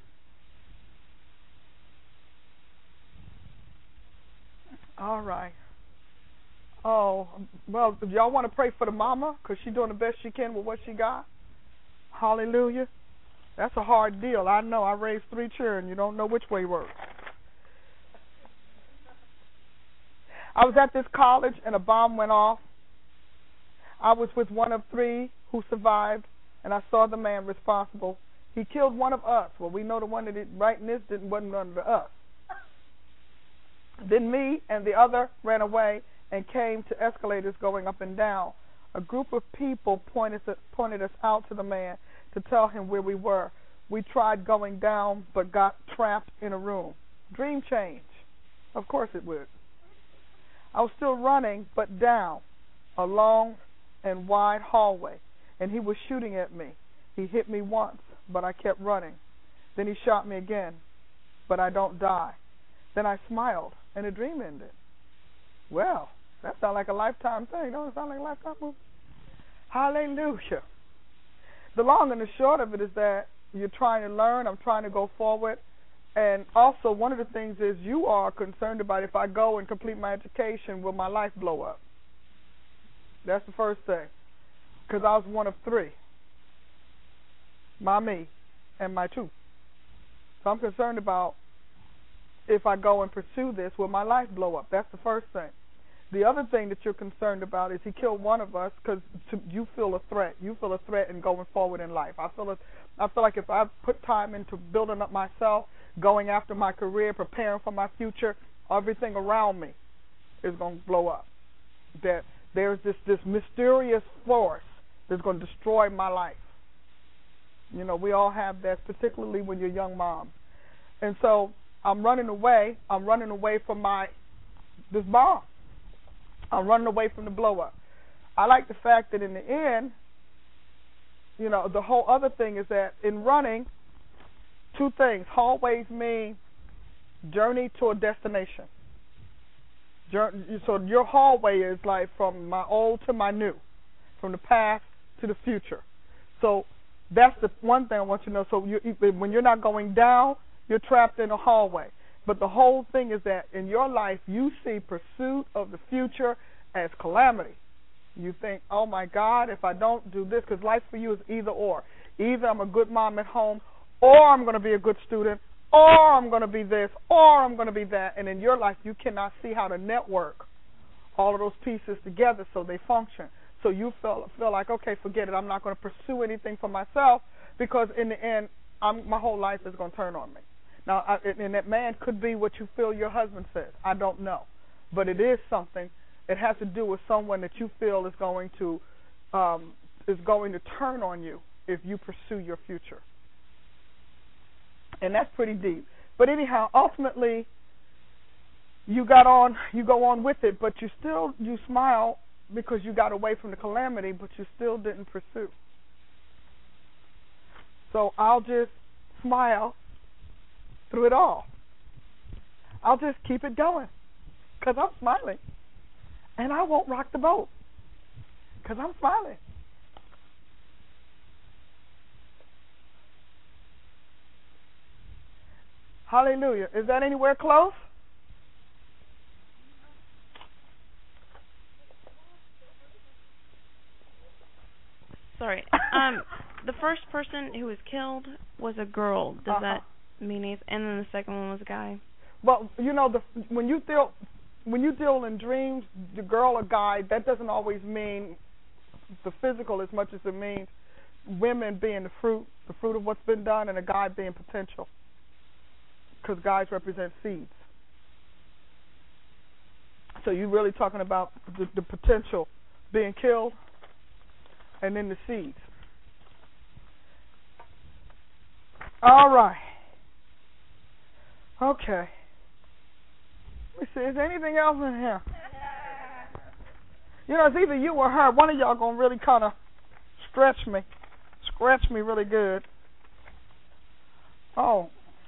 All right. Oh, well, if y'all want to pray for the mama, because she's doing the best she can with what she got. Hallelujah. That's a hard deal. I know. I raised three children. You don't know which way works. I was at this college, and a bomb went off. I was with one of three who survived, and I saw the man responsible. He killed one of us. Well, we know the one that did right in this didn't wasn't under us. Then me and the other ran away and came to escalators going up and down. A group of people pointed pointed us out to the man to tell him where we were. We tried going down, but got trapped in a room. Dream change. Of course it would. I was still running, but down a long and wide hallway, and he was shooting at me. He hit me once, but I kept running. Then he shot me again, but I don't die. Then I smiled, and the dream ended. Well, that sounds like a lifetime thing. Don't it sound like a lifetime movie? Hallelujah. The long and the short of it is that you're trying to learn. I'm trying to go forward. And also, one of the things is you are concerned about if I go and complete my education, will my life blow up? That's the first thing. Because I was one of three. My me and my two. So I'm concerned about if I go and pursue this, will my life blow up? That's the first thing. The other thing that you're concerned about is he killed one of us because you feel a threat. You feel a threat in going forward in life. I feel a, I feel like if I put time into building up myself, going after my career, preparing for my future, everything around me is going to blow up. That there's this, this mysterious force that's going to destroy my life. You know, we all have that, particularly when you're young moms. And so I'm running away. I'm running away from my this bomb. I'm running away from the blow up. I like the fact that in the end, you know, the whole other thing is that in running, two things. Hallways mean journey to a destination. So your hallway is like from my old to my new, from the past to the future. So that's the one thing I want you to know. So you, when you're not going down, you're trapped in a hallway. But the whole thing is that in your life, you see pursuit of the future as calamity. You think, oh, my God, if I don't do this, because life for you is either or. Either I'm a good mom at home, or I'm going to be a good student, or I'm going to be this, or I'm going to be that. And in your life, you cannot see how to network all of those pieces together so they function. So you feel feel like, okay, forget it. I'm not going to pursue anything for myself because in the end, I'm, my whole life is going to turn on me. Now, I, and that man could be what you feel your husband says. I don't know. But it is something. It has to do with someone that you feel is going to um, is going to turn on you if you pursue your future. And that's pretty deep. But anyhow, ultimately, you got on, you go on with it, but you still, you smile because you got away from the calamity, but you still didn't pursue. So I'll just smile through it all. I'll just keep it going because I'm smiling. And I won't rock the boat because I'm smiling. Hallelujah. Is that anywhere close? Sorry. Um, the first person who was killed was a girl. Does uh-huh. that mean anything? And then the second one was a guy. Well, you know, the when you deal when you deal in dreams, the girl or guy, that doesn't always mean the physical as much as it means women being the fruit, the fruit of what's been done, and a guy being potential. Because guys represent seeds. So you're really talking about the, the potential being killed and then the seeds. All right. Okay. Let me see. Is there anything else in here? You know, it's either you or her. One of y'all going to really kind of stretch me. Scratch me really good. Oh.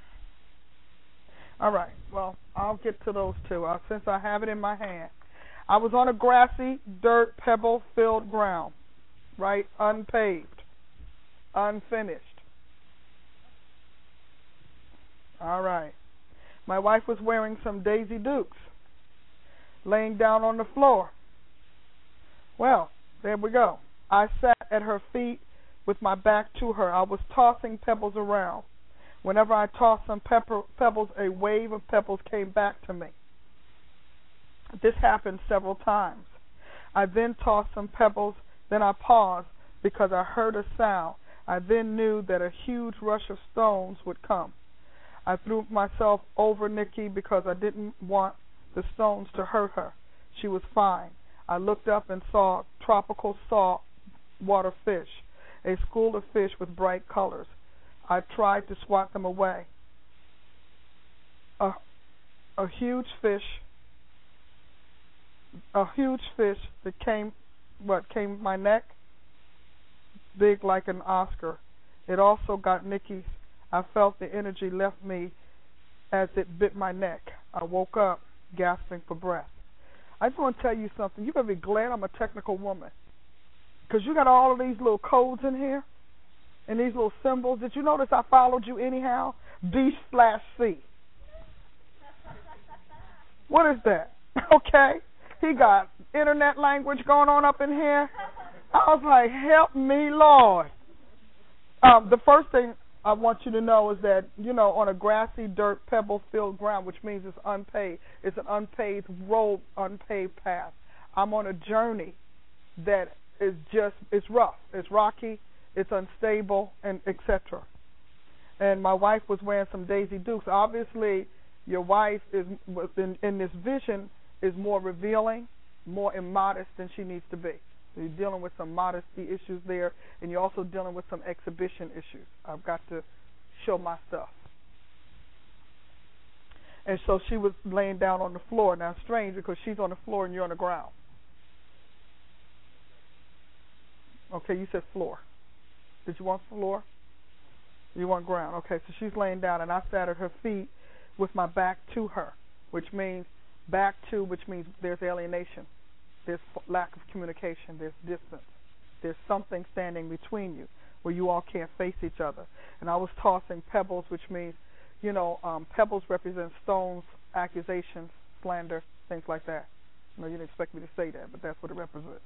All right. Well, I'll get to those two uh, since I have it in my hand. I was on a grassy, dirt, pebble-filled ground, right? Unpaved, unfinished. All right. My wife was wearing some Daisy Dukes, laying down on the floor. Well, there we go. I sat at her feet with my back to her. I was tossing pebbles around. Whenever I tossed some pepper, pebbles, a wave of pebbles came back to me. This happened several times. I then tossed some pebbles, then I paused because I heard a sound. I then knew that a huge rush of stones would come. I threw myself over Nikki because I didn't want the stones to hurt her. She was fine. I looked up and saw tropical salt water fish, a school of fish with bright colors. I tried to swat them away. A, a huge fish, a huge fish that came, what, came my neck, big like an Oscar. It also got Nikki's. I felt the energy left me as it bit my neck. I woke up, gasping for breath. I just want to tell you something. You better be glad I'm a technical woman, because you got all of these little codes in here. And these little symbols. Did you notice I followed you anyhow? B slash C. What is that? Okay. He got internet language going on up in here. I was like, help me, Lord. Um, the first thing I want you to know is that, you know, on a grassy, dirt, pebble-filled ground, which means it's unpaved. It's an unpaved road, unpaved path. I'm on a journey that is just, it's rough. It's rocky. It's unstable, and et cetera. And my wife was wearing some Daisy Dukes. Obviously, your wife is in, in this vision is more revealing, more immodest than she needs to be. So you're dealing with some modesty issues there, and you're also dealing with some exhibition issues. I've got to show my stuff. And so she was laying down on the floor. Now, it's strange because she's on the floor and you're on the ground. Okay, you said floor. Did you want floor? You want ground. Okay, so she's laying down, and I sat at her feet with my back to her, which means back to, which means there's alienation. There's lack of communication. There's distance. There's something standing between you where you all can't face each other. And I was tossing pebbles, which means, you know, um, pebbles represent stones, accusations, slander, things like that. You know, you didn't expect me to say that, but that's what it represents.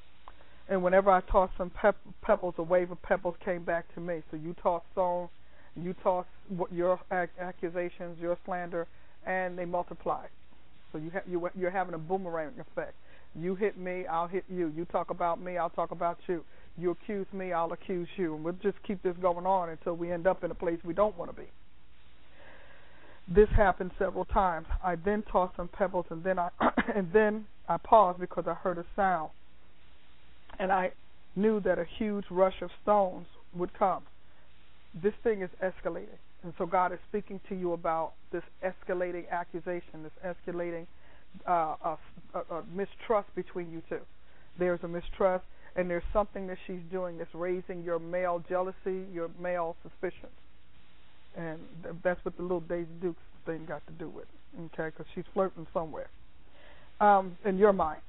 And whenever I tossed some pep- pebbles, a wave of pebbles came back to me. So you toss stones, You toss what your ac- accusations, your slander, and they multiply. So you ha- you, you're having a boomerang effect. You hit me, I'll hit you. You talk about me, I'll talk about you. You accuse me, I'll accuse you. And we'll just keep this going on until we end up in a place we don't want to be. This happened several times. I then tossed some pebbles, and then I and then I paused because I heard a sound, and I knew that a huge rush of stones would come. This thing is escalating, and so God is speaking to you about this escalating accusation, this escalating uh, uh, uh, uh, mistrust between you two. There's a mistrust, and there's something that she's doing that's raising your male jealousy, your male suspicions. And th- that's what the little Daisy Dukes thing got to do with it, okay, because she's flirting somewhere um, in your mind.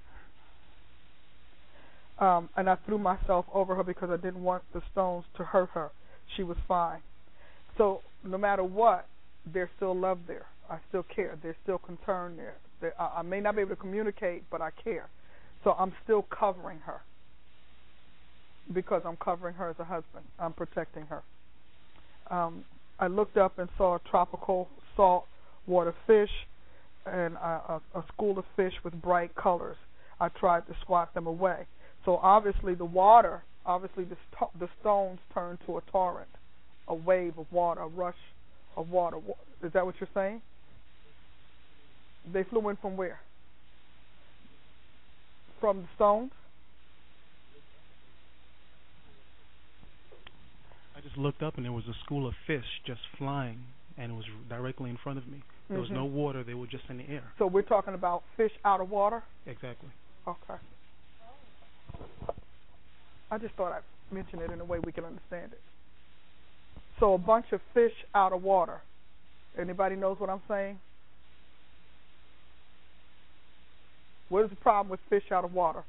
Um, and I threw myself over her because I didn't want the stones to hurt her. She was fine. So no matter what, there's still love there. I still care. There's still concern there. there I, I may not be able to communicate, but I care. So I'm still covering her because I'm covering her as a husband. I'm protecting her. Um, I looked up and saw a tropical saltwater fish and a, a, a school of fish with bright colors. I tried to swat them away. So obviously the water, obviously the, st- the stones turned to a torrent, a wave of water, a rush of water. Is that what you're saying? They flew in from where? From the stones? I just looked up and there was a school of fish just flying, and it was directly in front of me. There mm-hmm. was no water; they were just in the air. So we're talking about fish out of water? Exactly. Okay. I just thought I'd mention it in a way we can understand it. So a bunch of fish out of water. Anybody knows what I'm saying? What is the problem with fish out of water?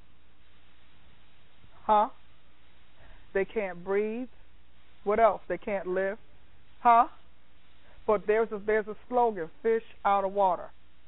Huh? They can't breathe. What else? They can't live. Huh? But there's a, there's a slogan, fish out of water.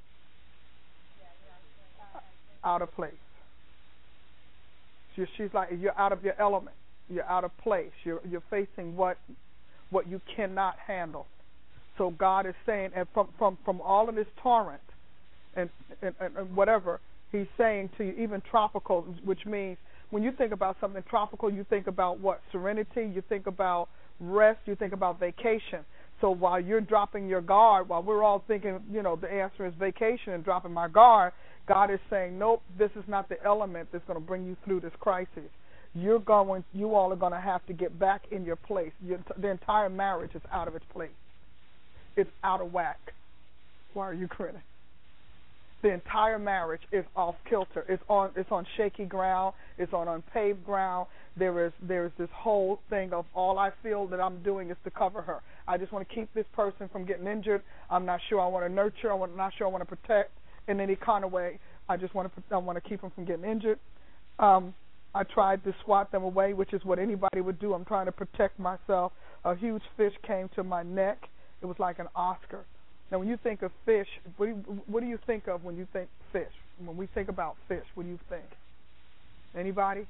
Out of place. She, she's like, you're out of your element. You're out of place. You're, you're facing what what you cannot handle. So God is saying, and from, from, from all of this torrent and, and, and whatever, He's saying to you, even tropical, which means when you think about something tropical, you think about what? Serenity. You think about rest. You think about vacation. So while you're dropping your guard, while we're all thinking, you know, the answer is vacation and dropping my guard, God is saying, nope, this is not the element that's going to bring you through this crisis. You're going, you all are going to have to get back in your place. Your, the entire marriage is out of its place. It's out of whack. Why are you grinning? The entire marriage is off kilter. It's on it's on shaky ground. It's on unpaved ground. There is there is this whole thing of all I feel that I'm doing is to cover her. I just want to keep this person from getting injured. I'm not sure I want to nurture. I'm not sure I want to protect in any kind of way. I just want to I want to keep them from getting injured. Um, I tried to swat them away, which is what anybody would do. I'm trying to protect myself. A huge fish came to my neck. It was like an Oscar. Now, when you think of fish, what do you, what do you think of when you think fish? When we think about fish, what do you think? Anybody?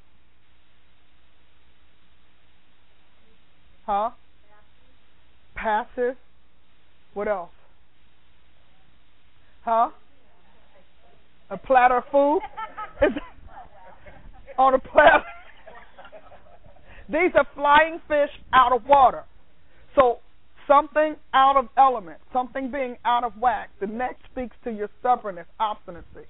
Huh? Passive. What else? Huh? A platter of food? On a platter. These are flying fish out of water. So, something out of element, something being out of whack. The neck speaks to your stubbornness, obstinacy.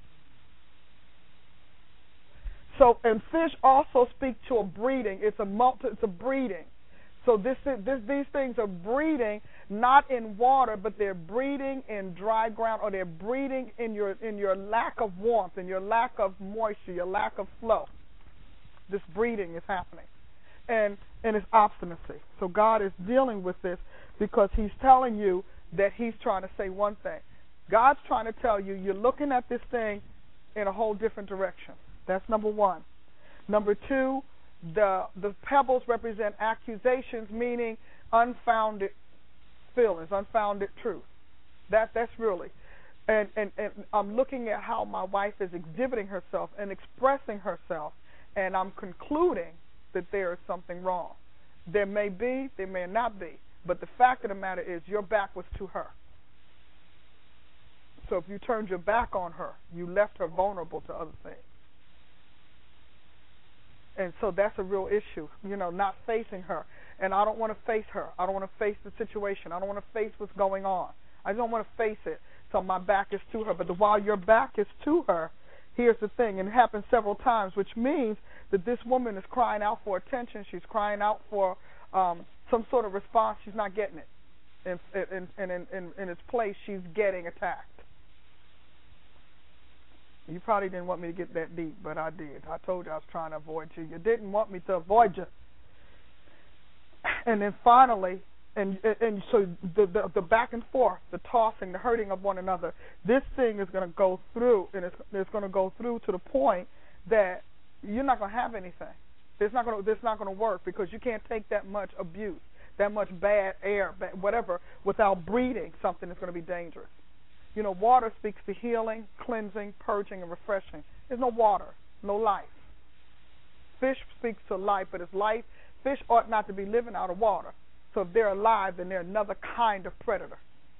So, and fish also speak to a breeding. It's a multi, it's a breeding. So this, this, these things are breeding not in water, but they're breeding in dry ground, or they're breeding in your in your lack of warmth, in your lack of moisture, your lack of flow. This breeding is happening, and and it's obstinacy. So God is dealing with this because He's telling you that He's trying to say one thing. God's trying to tell you you're looking at this thing in a whole different direction. That's number one. Number two, the the pebbles represent accusations, meaning unfounded feelings, unfounded truth. That that's really, and, and and I'm looking at how my wife is exhibiting herself and expressing herself, and I'm concluding that there is something wrong. There may be, there may not be, But the fact of the matter is your back was to her. So if you turned your back on her, you left her vulnerable to other things. And so that's a real issue, you know, not facing her. And I don't want to face her. I don't want to face the situation. I don't want to face what's going on. I don't want to face it. So my back is to her. But the, while your back is to her, here's the thing, and it happens several times, which means that this woman is crying out for attention. She's crying out for um, some sort of response. She's not getting it. And in, in, in, in, in its place, she's getting attacked. You probably didn't want me to get that deep, but I did. I told you I was trying to avoid you. You didn't want me to avoid you. And then finally, and and so the, the the back and forth, the tossing, the hurting of one another, this thing is going to go through, and it's, it's going to go through to the point that you're not going to have anything. It's not going to it's not going to work because you can't take that much abuse, that much bad air, bad, whatever, without breathing something that's going to be dangerous. You know, water speaks to healing, cleansing, purging, and refreshing. There's no water, no life. Fish speaks to life, but it's life. Fish ought not to be living out of water. So if they're alive, then they're another kind of predator.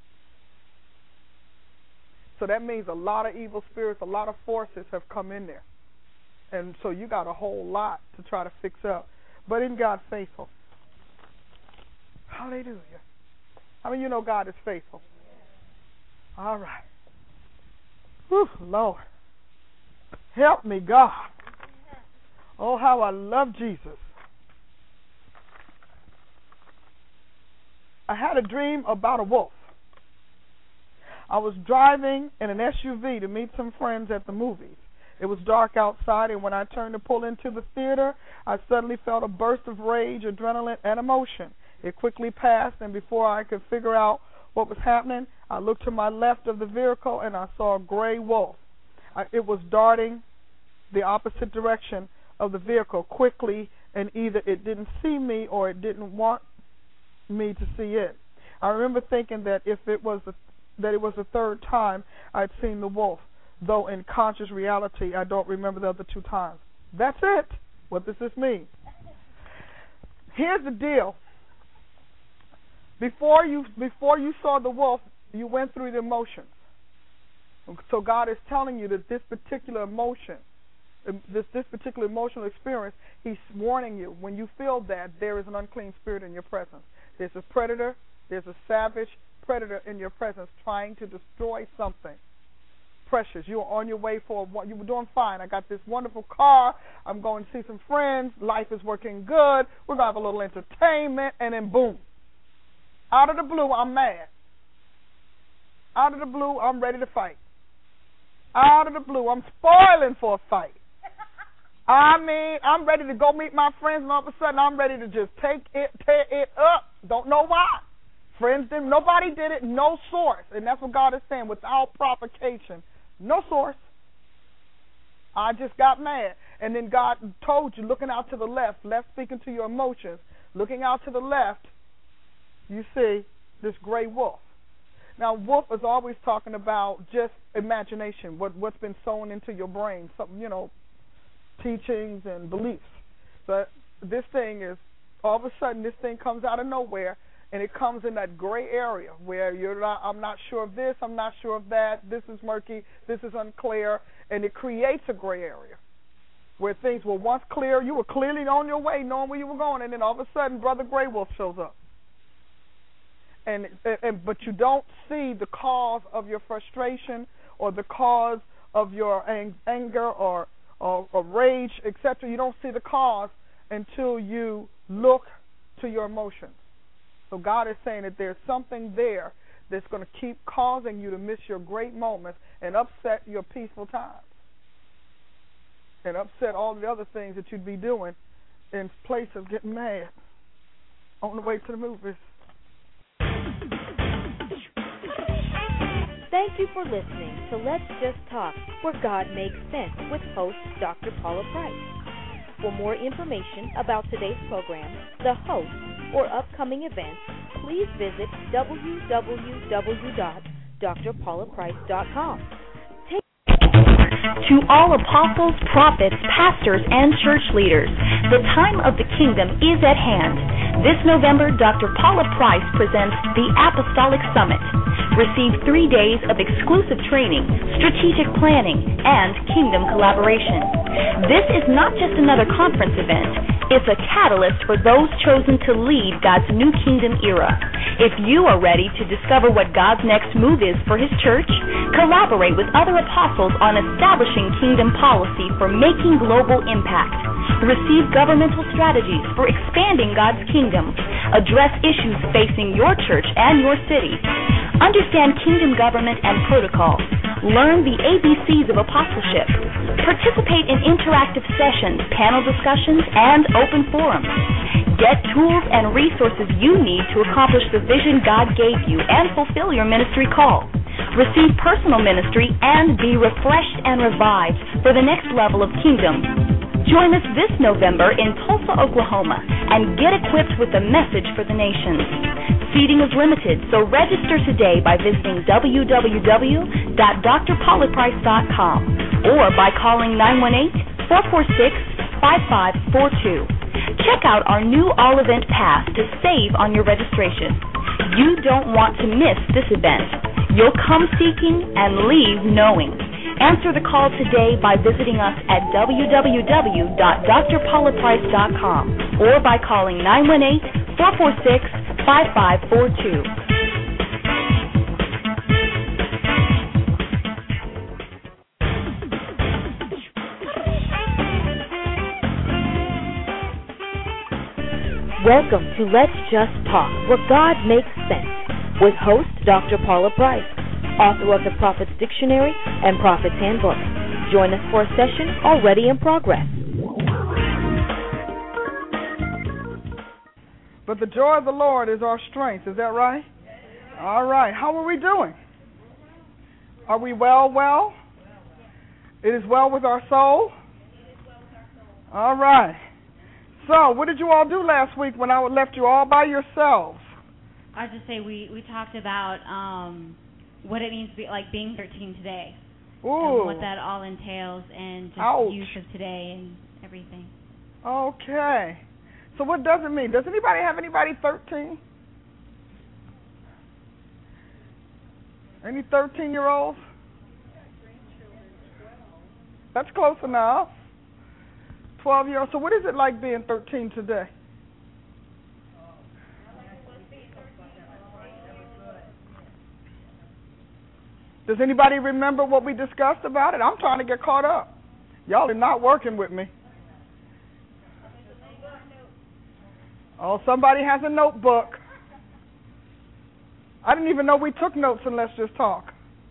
So that means a lot of evil spirits, a lot of forces have come in there. And so you got a whole lot to try to fix up. But isn't God faithful? Hallelujah. I mean, you know God is faithful. All right. Whew, Lord. Help me, God. Oh, how I love Jesus. I had a dream about a wolf. I was driving in an S U V to meet some friends at the movies. It was dark outside, and when I turned to pull into the theater, I suddenly felt a burst of rage, adrenaline, and emotion. It quickly passed, and before I could figure out what was happening, I looked to my left of the vehicle, and I saw a gray wolf. I, it was darting the opposite direction of the vehicle quickly, and either it didn't see me or it didn't want me to see it. I remember thinking that if it was the, that it was the third time I'd seen the wolf, though in conscious reality I don't remember the other two times. That's it. What does this mean? Here's the deal. Before you before you saw the wolf, you went through the emotions. So God is telling you that this particular emotion, this this particular emotional experience, He's warning you. When you feel that, there is an unclean spirit in your presence. There's a predator, there's a savage predator in your presence trying to destroy something precious. You were on your way for what you were doing fine. I got this wonderful car. I'm going to see some friends. Life is working good. We're going to have a little entertainment, and then boom. Out of the blue, I'm mad. Out of the blue, I'm ready to fight. Out of the blue, I'm spoiling for a fight. I mean, I'm ready to go meet my friends, and all of a sudden, I'm ready to just take it, tear it up. Don't know why. Friends didn't, nobody did it, no source. And that's what God is saying, without provocation. No source. I just got mad. And then God told you, looking out to the left, left speaking to your emotions, looking out to the left, you see this gray wolf. Now, wolf is always talking about just imagination, what, what's been sown into your brain, something, you know, teachings and beliefs. But this thing is, all of a sudden, this thing comes out of nowhere, and it comes in that gray area where you're not, I'm not sure of this, I'm not sure of that, this is murky, this is unclear, and it creates a gray area where things were once clear, you were clearly on your way, knowing where you were going, and then all of a sudden, Brother Gray Wolf shows up. And, and but you don't see the cause of your frustration or the cause of your ang- anger or, or, or rage, et cetera. You don't see the cause until you look to your emotions. So God is saying that there's something there that's going to keep causing you to miss your great moments and upset your peaceful times and upset all the other things that you'd be doing in place of getting mad on the way to the movies. Thank you for listening to Let's Just Talk, where God makes sense with host Doctor Paula Price. For more information about today's program, the host, or upcoming events, please visit w w w dot d r paula price dot com. Take To all apostles, prophets, pastors, and church leaders, the time of the kingdom is at hand. This November, Doctor Paula Price presents the Apostolic Summit. Receive three days of exclusive training, strategic planning, and kingdom collaboration. This is not just another conference event. It's a catalyst for those chosen to lead God's new kingdom era. If you are ready to discover what God's next move is for His church, collaborate with other apostles on establishing kingdom policy for making global impact. Receive governmental strategies for expanding God's kingdom. Address issues facing your church and your city. Understand kingdom government and protocol. Learn the A B Cs of apostleship. Participate in interactive sessions, panel discussions, and open forums. Get tools and resources you need to accomplish the vision God gave you and fulfill your ministry call. Receive personal ministry and be refreshed and revived for the next level of kingdom. Join us this November in Tulsa, Oklahoma, and get equipped with a message for the nations. Seating is limited, so register today by visiting w w w dot d r paula price dot com or by calling nine one eight, four four six, five five four two. Check out our new all-event pass to save on your registration. You don't want to miss this event. You'll come seeking and leave knowing. Answer the call today by visiting us at w w w dot d r paula price dot com or by calling nine one eight, four four six, five five four two. Welcome to Let's Just Talk, where God makes sense, with host Doctor Paula Price, author of the Prophet's Dictionary and Prophet's Handbook. Join us for a session already in progress. But the joy of the Lord is our strength. Is that right? All right. How are we doing? Are we well, well? It is well with our soul? All right. So, what did you all do last week when I left you all by yourselves? I just say we, we talked about um, what it means to be like being thirteen today. Ooh. And what that all entails and just Ouch. use of today and everything. Okay. So what does it mean? Does anybody have anybody thirteen? Any thirteen-year-olds? That's close enough. twelve-year-olds. So what is it like being thirteen today? Does anybody remember what we discussed about it? I'm trying to get caught up. Y'all are not working with me. Oh, somebody has a notebook. I didn't even know we took notes in Let's Just Talk.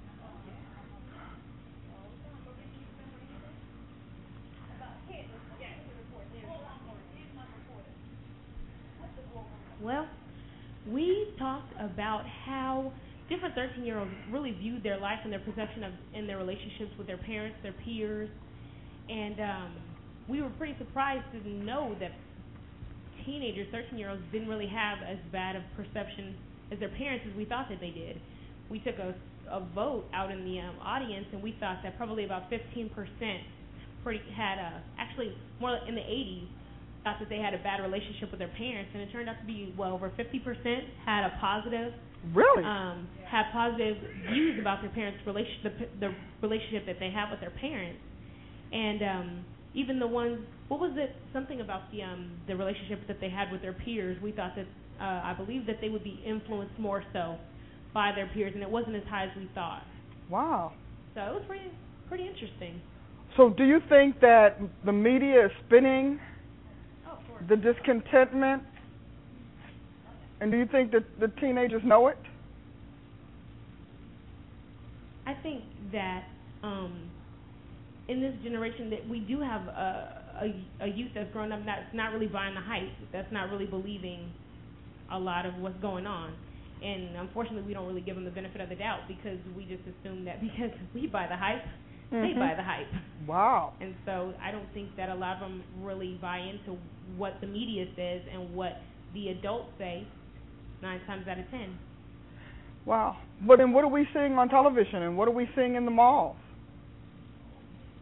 Well, we talked about how different thirteen-year-olds really viewed their life and their perception of in their relationships with their parents, their peers, and um, we were pretty surprised to know that teenagers, thirteen-year-olds, didn't really have as bad of perception as their parents as we thought that they did. We took a, a vote out in the um, audience, and we thought that probably about fifteen percent pretty had a, actually more in the eighties, thought that they had a bad relationship with their parents, and it turned out to be well over fifty percent had a positive, really, um, had positive views about their parents' relation, the, the relationship that they have with their parents, and um, even the ones, what was it, something about the um, the relationship that they had with their peers. We thought that, uh, I believe that they would be influenced more so by their peers, and it wasn't as high as we thought. Wow. So it was pretty pretty interesting. So do you think that the media is spinning the discontentment, and do you think that the teenagers know it? I think that um, in this generation that we do have a, a, a youth that's grown up that's not really buying the hype, that's not really believing a lot of what's going on. And unfortunately, we don't really give them the benefit of the doubt because we just assume that because we buy the hype, Mm-hmm. they buy the hype. Wow. And so I don't think that a lot of them really buy into what the media says and what the adults say nine times out of ten. Wow. But then what are we seeing on television and what are we seeing in the malls?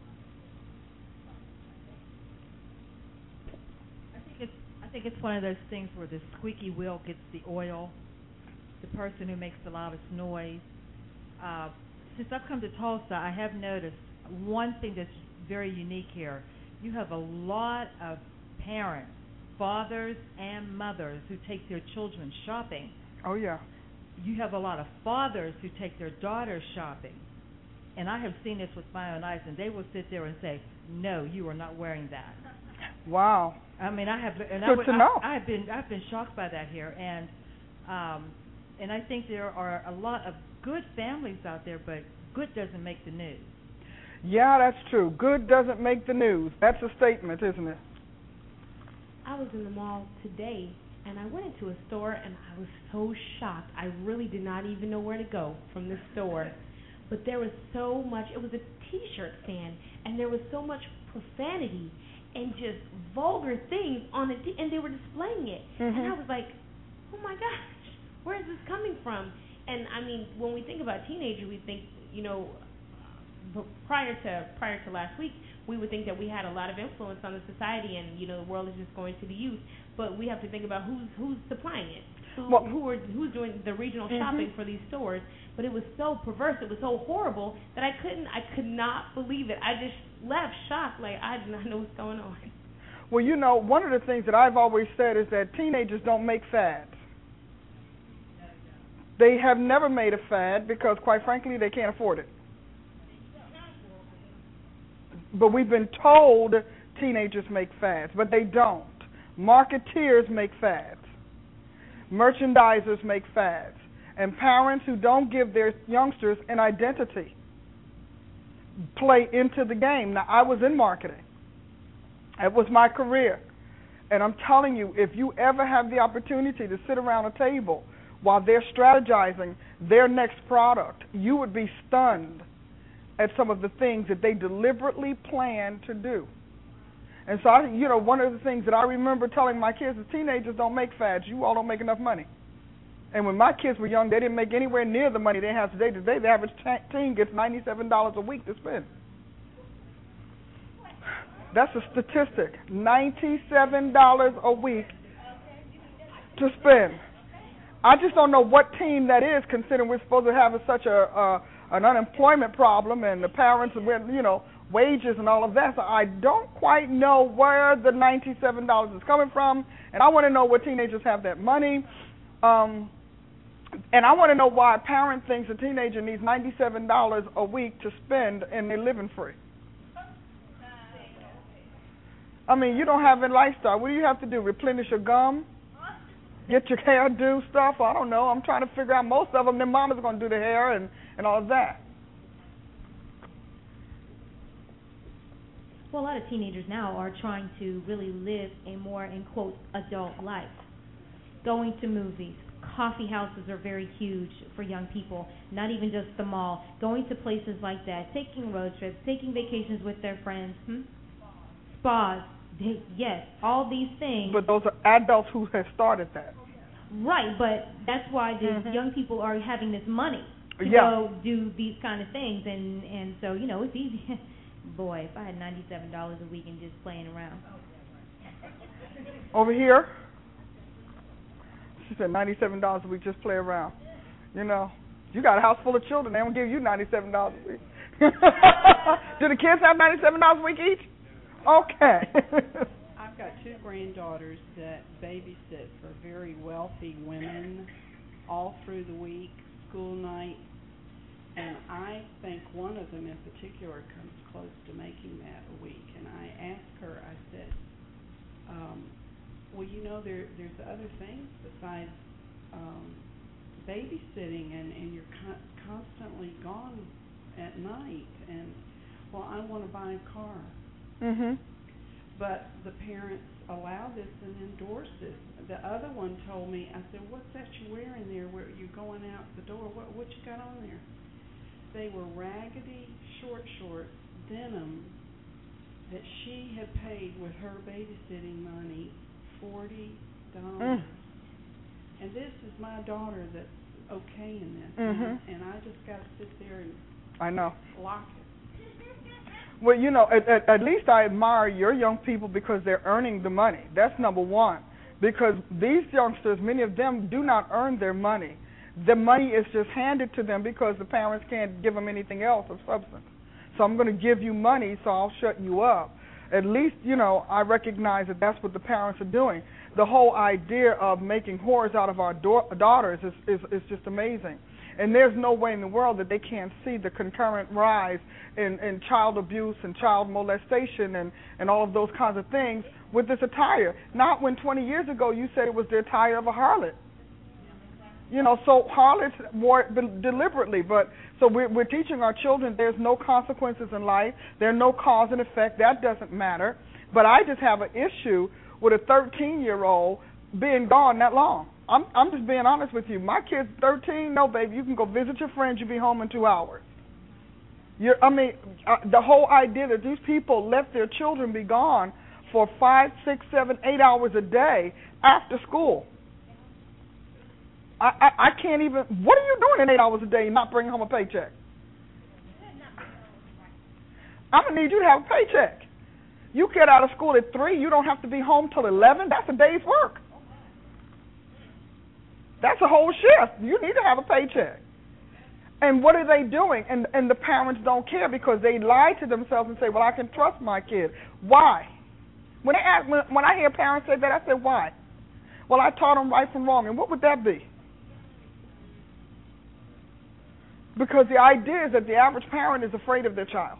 think it's one of those things where the squeaky wheel gets the oil, the person who makes the loudest noise. Uh, since I've come to Tulsa, I have noticed one thing that's very unique here. You have a lot of parents, fathers and mothers, who take their children shopping. Oh, yeah. You have a lot of fathers who take their daughters shopping. And I have seen this with my own eyes, and they will sit there and say, no, you are not wearing that. Wow. I mean, I have, and Good I would, to know. I, I've been, I've been shocked by that here, and, um, and I think there are a lot of good families out there, but good doesn't make the news. Yeah, that's true. Good doesn't make the news. That's a statement, isn't it? I was in the mall today, and I went into a store, and I was so shocked. I really did not even know where to go from this store. But there was so much. It was a T-shirt stand, and there was so much profanity and just vulgar things on it, t- and they were displaying it. Mm-hmm. And I was like, oh, my gosh, where is this coming from? And, I mean, when we think about teenagers, we think, you know, but prior to prior to last week, we would think that we had a lot of influence on the society, and you know the world is just going to the youth. But we have to think about who's who's supplying it, who well, who are who's doing the regional mm-hmm. shopping for these stores. But it was so perverse, it was so horrible that I couldn't, I could not believe it. I just left shocked, like I did not know what's going on. Well, you know, one of the things that I've always said is that teenagers don't make fads. They have never made a fad because, quite frankly, they can't afford it. But we've been told teenagers make fads, but they don't. Marketeers make fads. Merchandisers make fads. And parents who don't give their youngsters an identity play into the game. Now, I was in marketing. It was my career. And I'm telling you, if you ever have the opportunity to sit around a table while they're strategizing their next product, you would be stunned at some of the things that they deliberately plan to do. And so, I, you know, one of the things that I remember telling my kids is teenagers don't make fads. You all don't make enough money. And when my kids were young, they didn't make anywhere near the money they have today. Today, the average teen gets ninety-seven dollars a week to spend. That's a statistic. ninety-seven dollars a week to spend. I just don't know what team that is, considering we're supposed to have a, such a uh, an unemployment problem and the parents with, you know, wages and all of that. So I don't quite know where the ninety-seven dollars is coming from, and I want to know where teenagers have that money. Um, and I want to know why a parent thinks a teenager needs ninety-seven dollars a week to spend and they're living free. I mean, you don't have a lifestyle. What do you have to do? Replenish your gum? Get your hair do stuff? I don't know. I'm trying to figure out. Most of them, their mama's going to do the hair and, and all of that. Well, a lot of teenagers now are trying to really live a more, in quotes, adult life. Going to movies. Coffee houses are very huge for young people, not even just the mall. Going to places like that, taking road trips, taking vacations with their friends. Hmm? Spas. They, yes, all these things. But those are adults who have started that. Right, but that's why the Mm-hmm. young people are having this money to Yeah. go do these kind of things, and and so you know it's easy. Boy, if I had ninety-seven dollars a week and just playing around. Over here, she said ninety-seven dollars a week, just play around. You know, you got a house full of children, they don't give you ninety-seven dollars a week. Do the kids have ninety-seven dollars a week each? Okay. I've got two granddaughters that babysit for very wealthy women all through the week, school night, and I think one of them in particular comes close to making that a week. And I asked her, I said, um, well, you know, there there's other things besides um, babysitting, and, and you're con- constantly gone at night, and, well, I want to buy a car. Mm-hmm. But the parents allow this and endorse this. The other one told me, I said, what's that you're wearing there where you're going out the door? What what you got on there? They were raggedy, short shorts, denim, that she had paid with her babysitting money forty dollars. Mm. And this is my daughter that's okay in this. Mm-hmm. And, and I just got to sit there and I know. lock it. Well, you know, at, at, at least I admire your young people because they're earning the money. That's number one. because these youngsters, many of them do not earn their money. The money is just handed to them because the parents can't give them anything else of substance. So I'm going to give you money, so I'll shut you up. At least, you know, I recognize that that's what the parents are doing. The whole idea of making whores out of our do- daughters is, is, is just amazing. And there's no way in the world that they can't see the concurrent rise in, in child abuse and child molestation and, and all of those kinds of things with this attire. Not when twenty years ago you said it was the attire of a harlot. You know, so harlots more deliberately, but so we're, we're teaching our children there's no consequences in life, there's no cause and effect, that doesn't matter. But I just have an issue with a thirteen-year-old being gone that long. I'm, I'm just being honest with you. My kid's thirteen, no, baby, you can go visit your friends, you'll be home in two hours. You're, I mean, uh, the whole idea that these people let their children be gone for five, six, seven, eight hours a day after school. I, I, I can't even, what are you doing in eight hours a day and not bringing home a paycheck? I'm going to need you to have a paycheck. You get out of school at three, you don't have to be home till eleven. That's a day's work. That's a whole shift. You need to have a paycheck. And what are they doing? And, and the parents don't care because they lie to themselves and say, well, I can trust my kid. Why? When, they ask, when, when I hear parents say that, I say, why? Well, I taught them right from wrong. And what would that be? Because the idea is that the average parent is afraid of their child.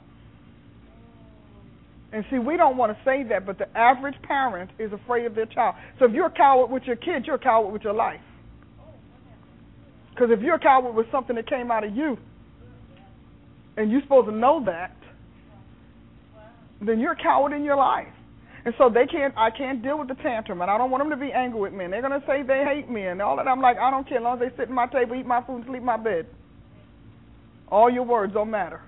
And see, we don't want to say that, but the average parent is afraid of their child. So if you're a coward with your kid, you're a coward with your life. Because if you're a coward with something that came out of you, and you're supposed to know that, then you're a coward in your life. And so they can't. I can't deal with the tantrum, and I don't want them to be angry with me. And they're going to say they hate me and all that. I'm like, I don't care as long as they sit at my table, eat my food, and sleep in my bed. All your words don't matter.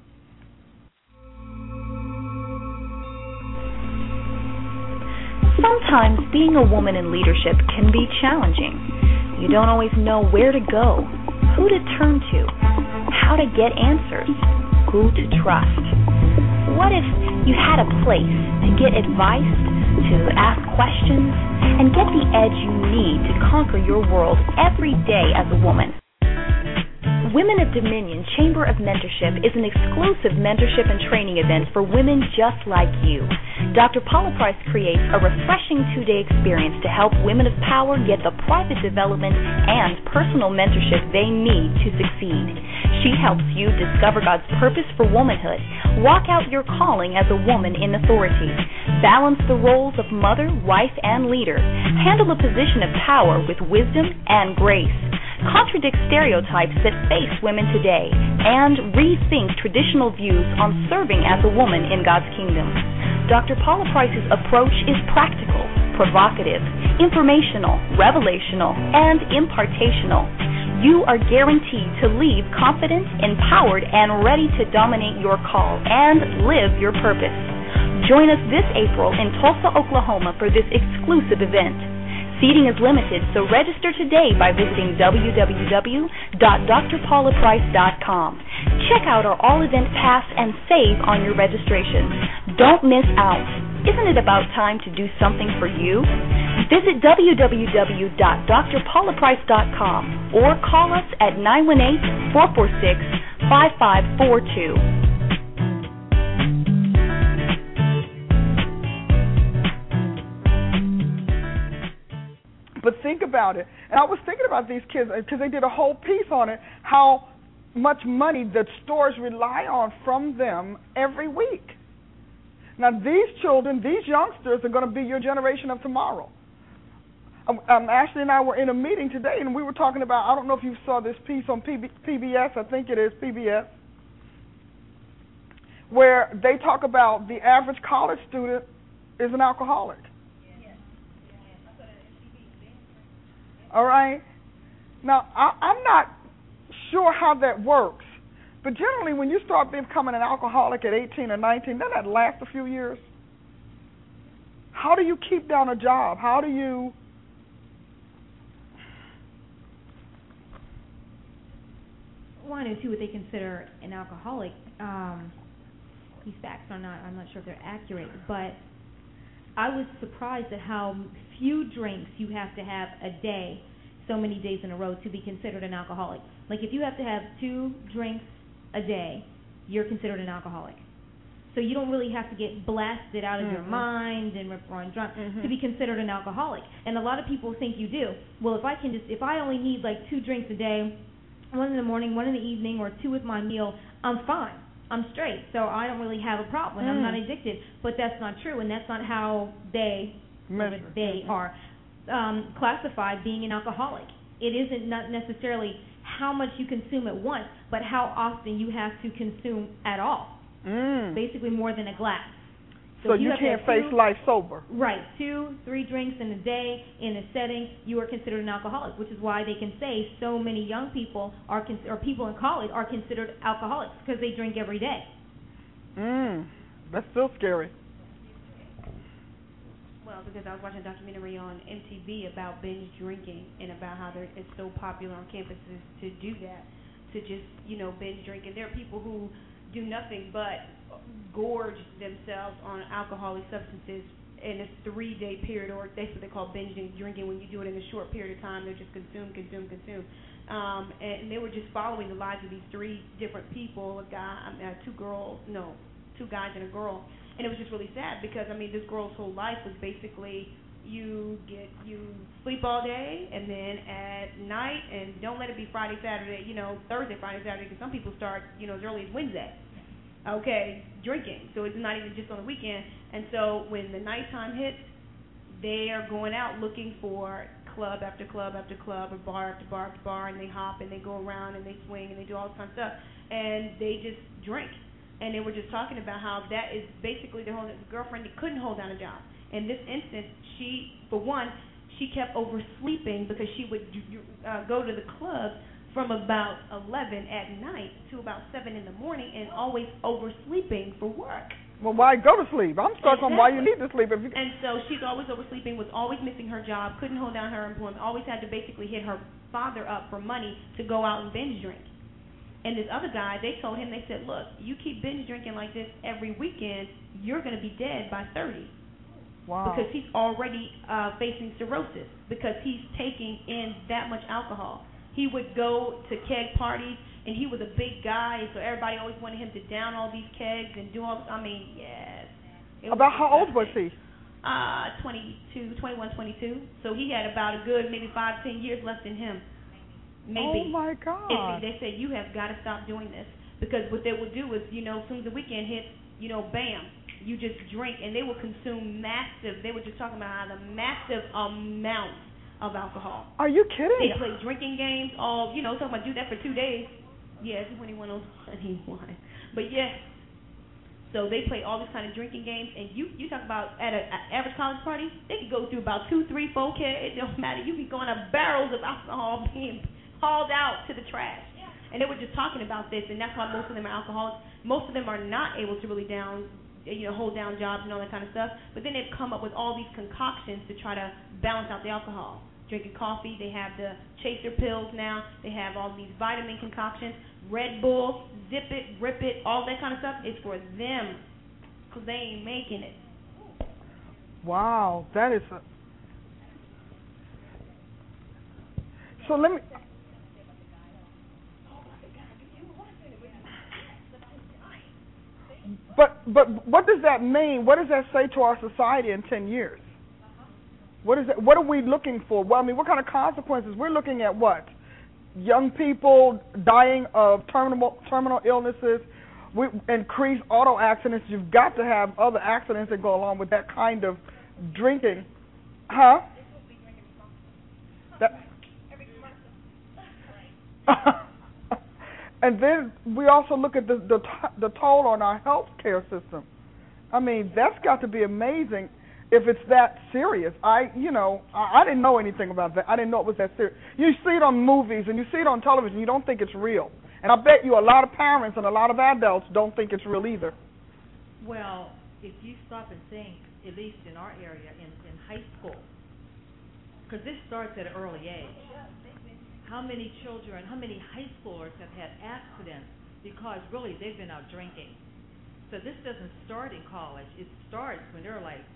Sometimes being a woman in leadership can be challenging. You don't always know where to go, who to turn to, how to get answers, who to trust. What if you had a place to get advice, to ask questions, and get the edge you need to conquer your world every day as a woman? Women of Dominion Chamber of Mentorship is an exclusive mentorship and training event for women just like you. Doctor Paula Price creates a refreshing two-day experience to help women of power get the private development and personal mentorship they need to succeed. She helps you discover God's purpose for womanhood, walk out your calling as a woman in authority, balance the roles of mother, wife, and leader, handle a position of power with wisdom and grace, contradict stereotypes that face women today, and rethink traditional views on serving as a woman in God's kingdom. Doctor Paula Price's approach is practical, provocative, informational, revelational, and impartational. You are guaranteed to leave confident, empowered, and ready to dominate your call and live your purpose. Join us this April in Tulsa, Oklahoma for this exclusive event. Seating is limited, so register today by visiting w w w dot d r paula price dot com. Check out our all-event pass and save on your registration. Don't miss out. Isn't it about time to do something for you? Visit w w w dot d r paula price dot com or call us at nine one eight, four four six, five five four two. But think about it. And I was thinking about these kids because they did a whole piece on it, how much money the stores rely on from them every week. Now, these children, these youngsters are going to be your generation of tomorrow. Um, um, Ashley and I were in a meeting today, and we were talking about, I don't know if you saw this piece on P B S, I think it is P B S, where they talk about the average college student is an alcoholic. All right? Now, I, I'm not sure how that works, but generally when you start becoming an alcoholic at eighteen or nineteen, doesn't that last a few years? How do you keep down a job? How do you... Well, I know, too, what they consider an alcoholic. Um, these facts are not, I'm not sure if they're accurate, but I was surprised at how few drinks you have to have a day, so many days in a row, to be considered an alcoholic. Like if you have to have two drinks a day, you're considered an alcoholic. So you don't really have to get blasted out of mm-hmm. your mind and run drunk mm-hmm. to be considered an alcoholic. And a lot of people think you do. Well, if I can just, if I only need like two drinks a day, one in the morning, one in the evening, or two with my meal, I'm fine. I'm straight. So I don't really have a problem. Mm. I'm not addicted. But that's not true, and that's not how they Measure. they mm-hmm. are um, classified being an alcoholic. It isn't not necessarily how much you consume at once, but how often you have to consume at all. Mm. Basically more than a glass. So, so you, you can't face two, life sober. Right. Two, three drinks in a day in a setting, you are considered an alcoholic, which is why they can say so many young people are con- or people in college are considered alcoholics because they drink every day. Mm. That's still scary. Well, because I was watching a documentary on M T V about binge drinking and about how it's so popular on campuses to do that, to just, you know, binge drink. And there are people who do nothing but gorge themselves on alcoholic substances in a three-day period, or that's what they call binge drinking. When you do it in a short period of time, they just consume, consume, consume. Um, and they were just following the lives of these three different people, a guy, uh, two girls, no, two guys and a girl. And it was just really sad because, I mean, this girl's whole life was basically you get you sleep all day, and then at night, and don't let it be Friday, Saturday, you know, Thursday, Friday, Saturday, because some people start, you know, as early as Wednesday. Okay, drinking. So it's not even just on the weekend. And so when the nighttime hits, they are going out looking for club after club after club, or bar after bar after bar, and they hop and they go around and they swing and they do all this kind of stuff, and they just drink. And they were just talking about how that is basically their whole girlfriend couldn't hold down a job. In this instance, she, for one, she kept oversleeping because she would uh, go to the club from about eleven at night to about seven in the morning, and always oversleeping for work. Well, why go to sleep? I'm stuck exactly. on why you need to sleep. If you... And so she's always oversleeping, was always missing her job, couldn't hold down her employment, always had to basically hit her father up for money to go out and binge drink. And this other guy, they told him, they said, look, you keep binge drinking like this every weekend, you're going to be dead by thirty. Wow. Because he's already uh, facing cirrhosis, because he's taking in that much alcohol. He would go to keg parties, and he was a big guy, and so everybody always wanted him to down all these kegs and do all this. I mean, yes. About how old was he? Uh, twenty-two, twenty-one, twenty-two. So he had about a good maybe five, ten years left in him. Maybe. Oh, my God. If they said, you have got to stop doing this. Because what they would do is, you know, as soon as the weekend hits, you know, bam, you just drink. And they will consume massive, they were just talking about how the massive amounts of alcohol. Are you kidding? They play drinking games, all, you know, talking about do that for two days. Yes, when he went on honey wine. But yes, so they play all this kind of drinking games, and you you talk about at an average college party, they could go through about two, three, four kegs. It don't matter. You be going to barrels of alcohol being hauled out to the trash. And they were just talking about this, and that's why most of them are alcoholics. Most of them are not able to really down, you know, hold down jobs and all that kind of stuff. But then they've come up with all these concoctions to try to balance out the alcohol. Drinking coffee, they have the chaser pills now. They have all these vitamin concoctions. Red Bull, Zip It, Rip It, all that kind of stuff. It's for them because they ain't making it. Wow, that is a... So let me... But but what does that mean? What does that say to our society in ten years? What is it? What are we looking for? Well, I mean, what kind of consequences? We're looking at what? Young people dying of terminal terminal illnesses, we, increased auto accidents. You've got to have other accidents that go along with that kind of drinking, huh? That. And then we also look at the, the the toll on our health care system. I mean, that's got to be amazing if it's that serious. I, you know, I, I didn't know anything about that. I didn't know it was that serious. You see it on movies and you see it on television. You don't think it's real. And I bet you a lot of parents and a lot of adults don't think it's real either. Well, if you stop and think, at least in our area, in, in high school, because this starts at an early age. How many children, how many high schoolers have had accidents because really they've been out drinking? So this doesn't start in college. It starts when they're like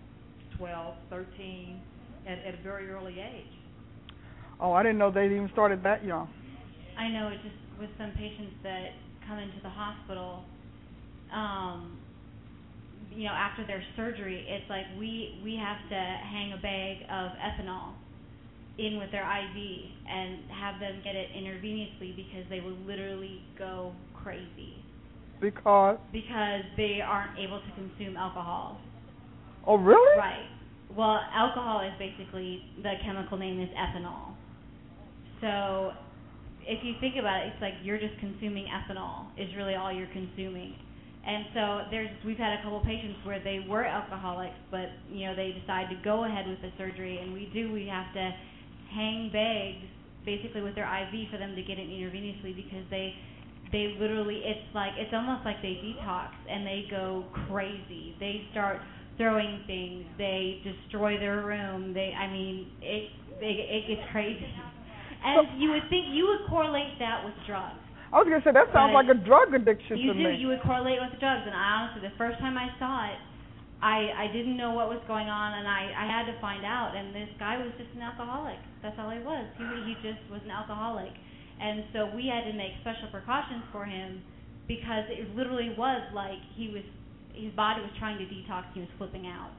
twelve, thirteen, at, at a very early age. Oh, I didn't know they even started that young. I know, it just with some patients that come into the hospital, um, you know, after their surgery, it's like we, we have to hang a bag of ethanol in with their I V and have them get it intravenously because they will literally go crazy. Because? Because they aren't able to consume alcohol. Oh, really? Right. Well, alcohol is basically, the chemical name is ethanol. So if you think about it, it's like you're just consuming ethanol is really all you're consuming. And so there's, we've had a couple patients where they were alcoholics, but, you know, they decide to go ahead with the surgery, and we do, we have to hang bags basically with their I V for them to get it intravenously because they they literally, it's like, it's almost like they detox and they go crazy. They start throwing things, they destroy their room, they, I mean, it, it, it gets crazy. And so, you would think you would correlate that with drugs. I was going to say, that sounds like a drug addiction you to do, me. You would correlate with drugs, and I honestly, the first time I saw it, I, I didn't know what was going on, and I, I had to find out, and this guy was just an alcoholic. That's all he was. He, he just was an alcoholic. And so we had to make special precautions for him because it literally was like he was, his body was trying to detox, he was flipping out.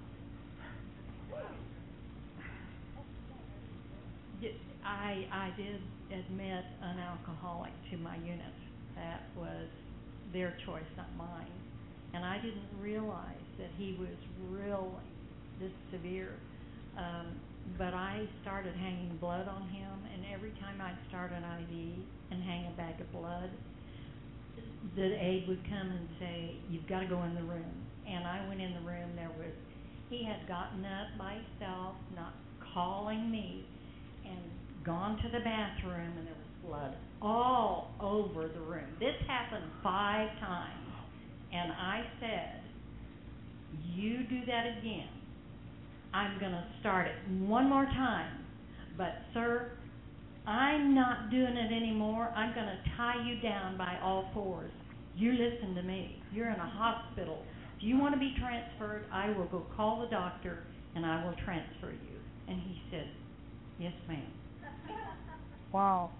I, I did admit an alcoholic to my unit. That was their choice, not mine. And I didn't realize that he was really this severe. Um, but I started hanging blood on him, and every time I'd start an I V and hang a bag of blood, the aide would come and say, "You've got to go in the room." And I went in the room. There was, he had gotten up by himself, not calling me, and gone to the bathroom, and there was blood all over the room. This happened five times. And I said, "You do that again, I'm going to start it one more time. But, sir, I'm not doing it anymore. I'm going to tie you down by all fours. You listen to me. You're in a hospital. If you want to be transferred, I will go call the doctor, and I will transfer you." And he said, "Yes, ma'am." Wow.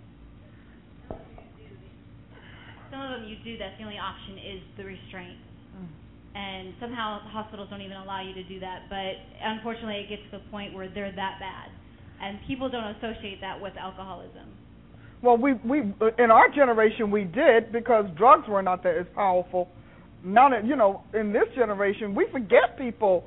Some of them you do, that's the only option is the restraint. Mm. And somehow hospitals don't even allow you to do that. But unfortunately, it gets to the point where they're that bad. And people don't associate that with alcoholism. Well, we, we in our generation, we did because drugs were not that as powerful. Now that, you know, in this generation, we forget people,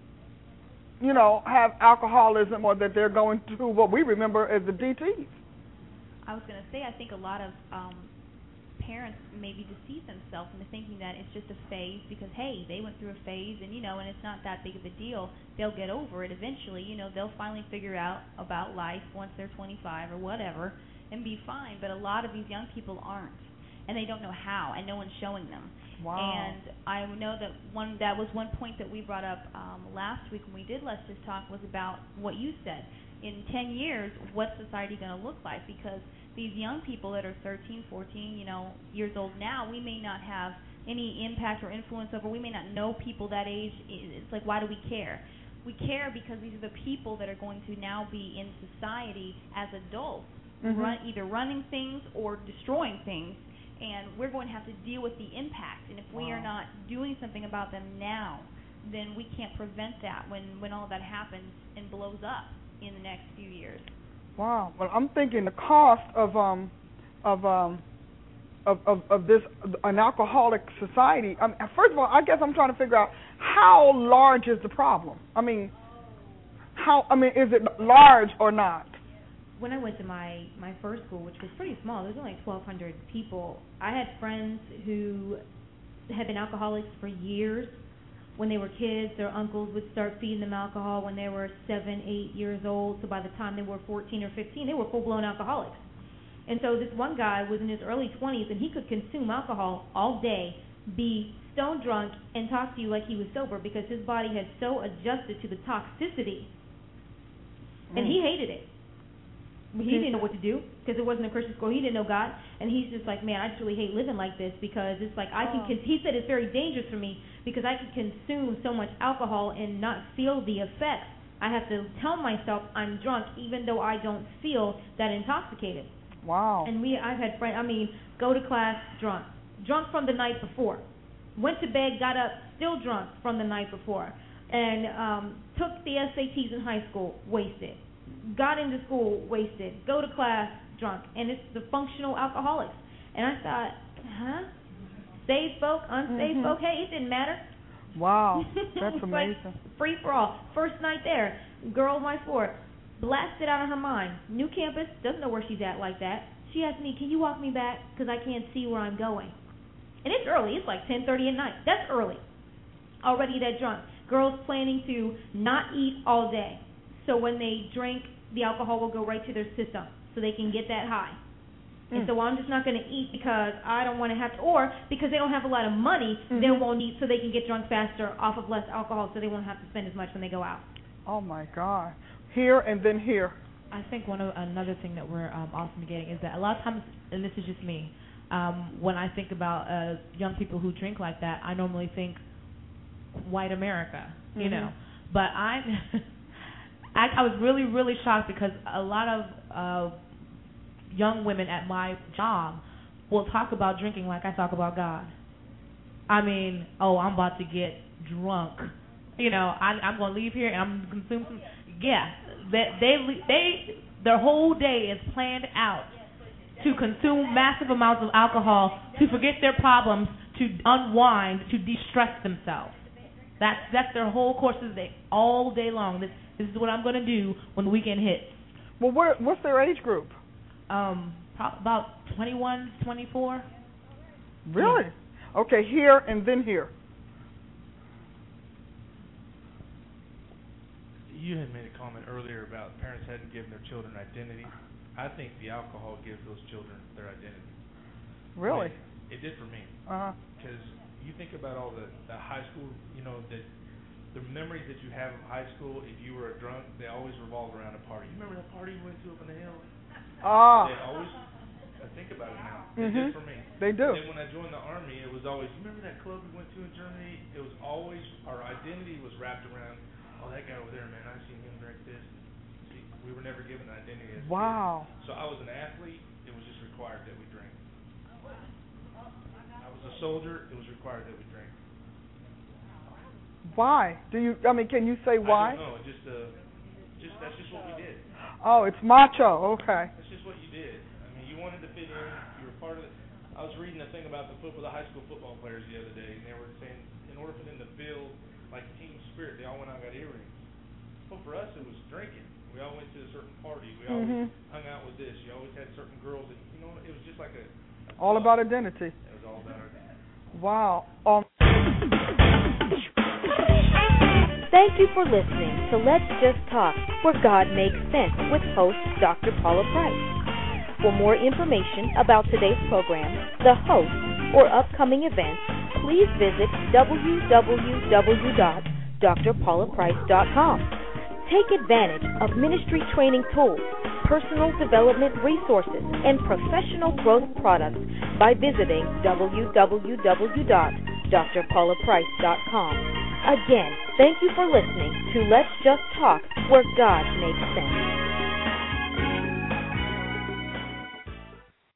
you know, have alcoholism or that they're going through what we remember as the D Ts. I was going to say, I think a lot of um, parents maybe deceive themselves into thinking that it's just a phase because, hey, they went through a phase and, you know, and it's not that big of a deal. They'll get over it eventually. You know, they'll finally figure out about life once they're twenty-five or whatever and be fine. But a lot of these young people aren't, and they don't know how, and no one's showing them. Wow. And I know that one that was one point that we brought up um, last week when we did Let's Just Talk was about what you said. In ten years, what's society going to look like? Because these young people that are thirteen, fourteen, you know, years old now, we may not have any impact or influence over. We may not know people that age. It's like, why do we care? We care because these are the people that are going to now be in society as adults, mm-hmm. run, either running things or destroying things, and we're going to have to deal with the impact. And if we wow. are not doing something about them now, then we can't prevent that when, when all that happens and blows up in the next few years. Wow. Well, I'm thinking the cost of um of um of of, of this an alcoholic society. I mean, first of all, I guess I'm trying to figure out how large is the problem. I mean, how I mean, is it large or not? When I went to my my first school, which was pretty small, there was only twelve hundred people. I had friends who had been alcoholics for years. When they were kids, their uncles would start feeding them alcohol when they were seven, eight years old. So by the time they were fourteen or fifteen, they were full-blown alcoholics. And so this one guy was in his early twenties, and he could consume alcohol all day, be stone drunk, and talk to you like he was sober because his body had so adjusted to the toxicity. Mm. And he hated it. he didn't know what to do because it wasn't a Christian school. He didn't know God, and he's just like, man, I just really hate living like this because it's like I can. Oh. Con- he said it's very dangerous for me because I can consume so much alcohol and not feel the effects. I have to tell myself I'm drunk even though I don't feel that intoxicated. Wow. And we, I've had friends. I mean, go to class drunk, drunk from the night before, went to bed, got up still drunk from the night before, and um, took the S A Ts in high school wasted. Got into school wasted, go to class drunk, and it's the functional alcoholics. And I thought, huh? Saved folk, unsaved Mhm. folk, hey, it didn't matter. Wow, that's It's amazing. like free for all. First night there, girl on my floor, blasted out of her mind. New campus, doesn't know where she's at like that. She asked me, can you walk me back? Because I can't see where I'm going. And it's early. It's like ten thirty at night. That's early. Already that drunk. Girls planning to not eat all day. So when they drink, the alcohol will go right to their system so they can get that high. Mm. And so I'm just not going to eat because I don't want to have to, or because they don't have a lot of money, mm-hmm. they won't eat so they can get drunk faster off of less alcohol so they won't have to spend as much when they go out. Oh, my God. Here and then here. I think one of another thing that we're um, also forgetting is that a lot of times, and this is just me, um, when I think about uh, young people who drink like that, I normally think white America, you mm-hmm. know. But I'm, I, I was really, really shocked because a lot of uh, young women at my job will talk about drinking like I talk about God. I mean, oh, I'm about to get drunk. You know, I, I'm going to leave here and I'm going to consume some. Yeah, they, they, they, their whole day is planned out to consume massive amounts of alcohol, to forget their problems, to unwind, to de-stress themselves. That's that's their whole course of the day, all day long. This, this is what I'm going to do when the weekend hits. Well, what, what's their age group? Um, pro- about twenty-one, twenty-four. Really? Yeah. Okay, here and then here. You had made a comment earlier about parents hadn't given their children identity. I think the alcohol gives those children their identity. Really? Like, it did for me. Uh-huh. Because you think about all the, the high school, you know, the, the memories that you have of high school, if you were a drunk, they always revolve around a party. You remember that party you went to up on the hill? Ah. They always, I think about it now. They mm-hmm. did for me. They do. And then when I joined the Army, it was always, you remember that club we went to in Germany? It was always, our identity was wrapped around, oh, that guy over there, man, I've seen him drink this. See, we were never given an identity as wow. kids. So I was an athlete, it was just required that we drink. I was a soldier, it was required that we drink. Why? Do you, I mean, can you say why? I don't know, just, uh, just, that's just what we did. Oh, it's macho, okay. That's just what you did. I mean, you wanted to fit in, you were part of it. I was reading a thing about the football, the high school football players the other day, and they were saying, in order for them to build like team spirit, they all went out and got earrings. Well, for us, it was drinking. We all went to a certain party. We mm-hmm. always hung out with this. You always had certain girls that, you know, it was just like a... a all about identity. It was all about identity. Wow. Um. Thank you for listening to Let's Just Talk, where God makes sense with host Doctor Paula Price. For more information about today's program, the host, or upcoming events, please visit w w w dot d r paula price dot com. Take advantage of ministry training tools, personal development resources, and professional growth products by visiting w w w dot d r paula price dot com. Again, thank you for listening to Let's Just Talk, where God makes sense.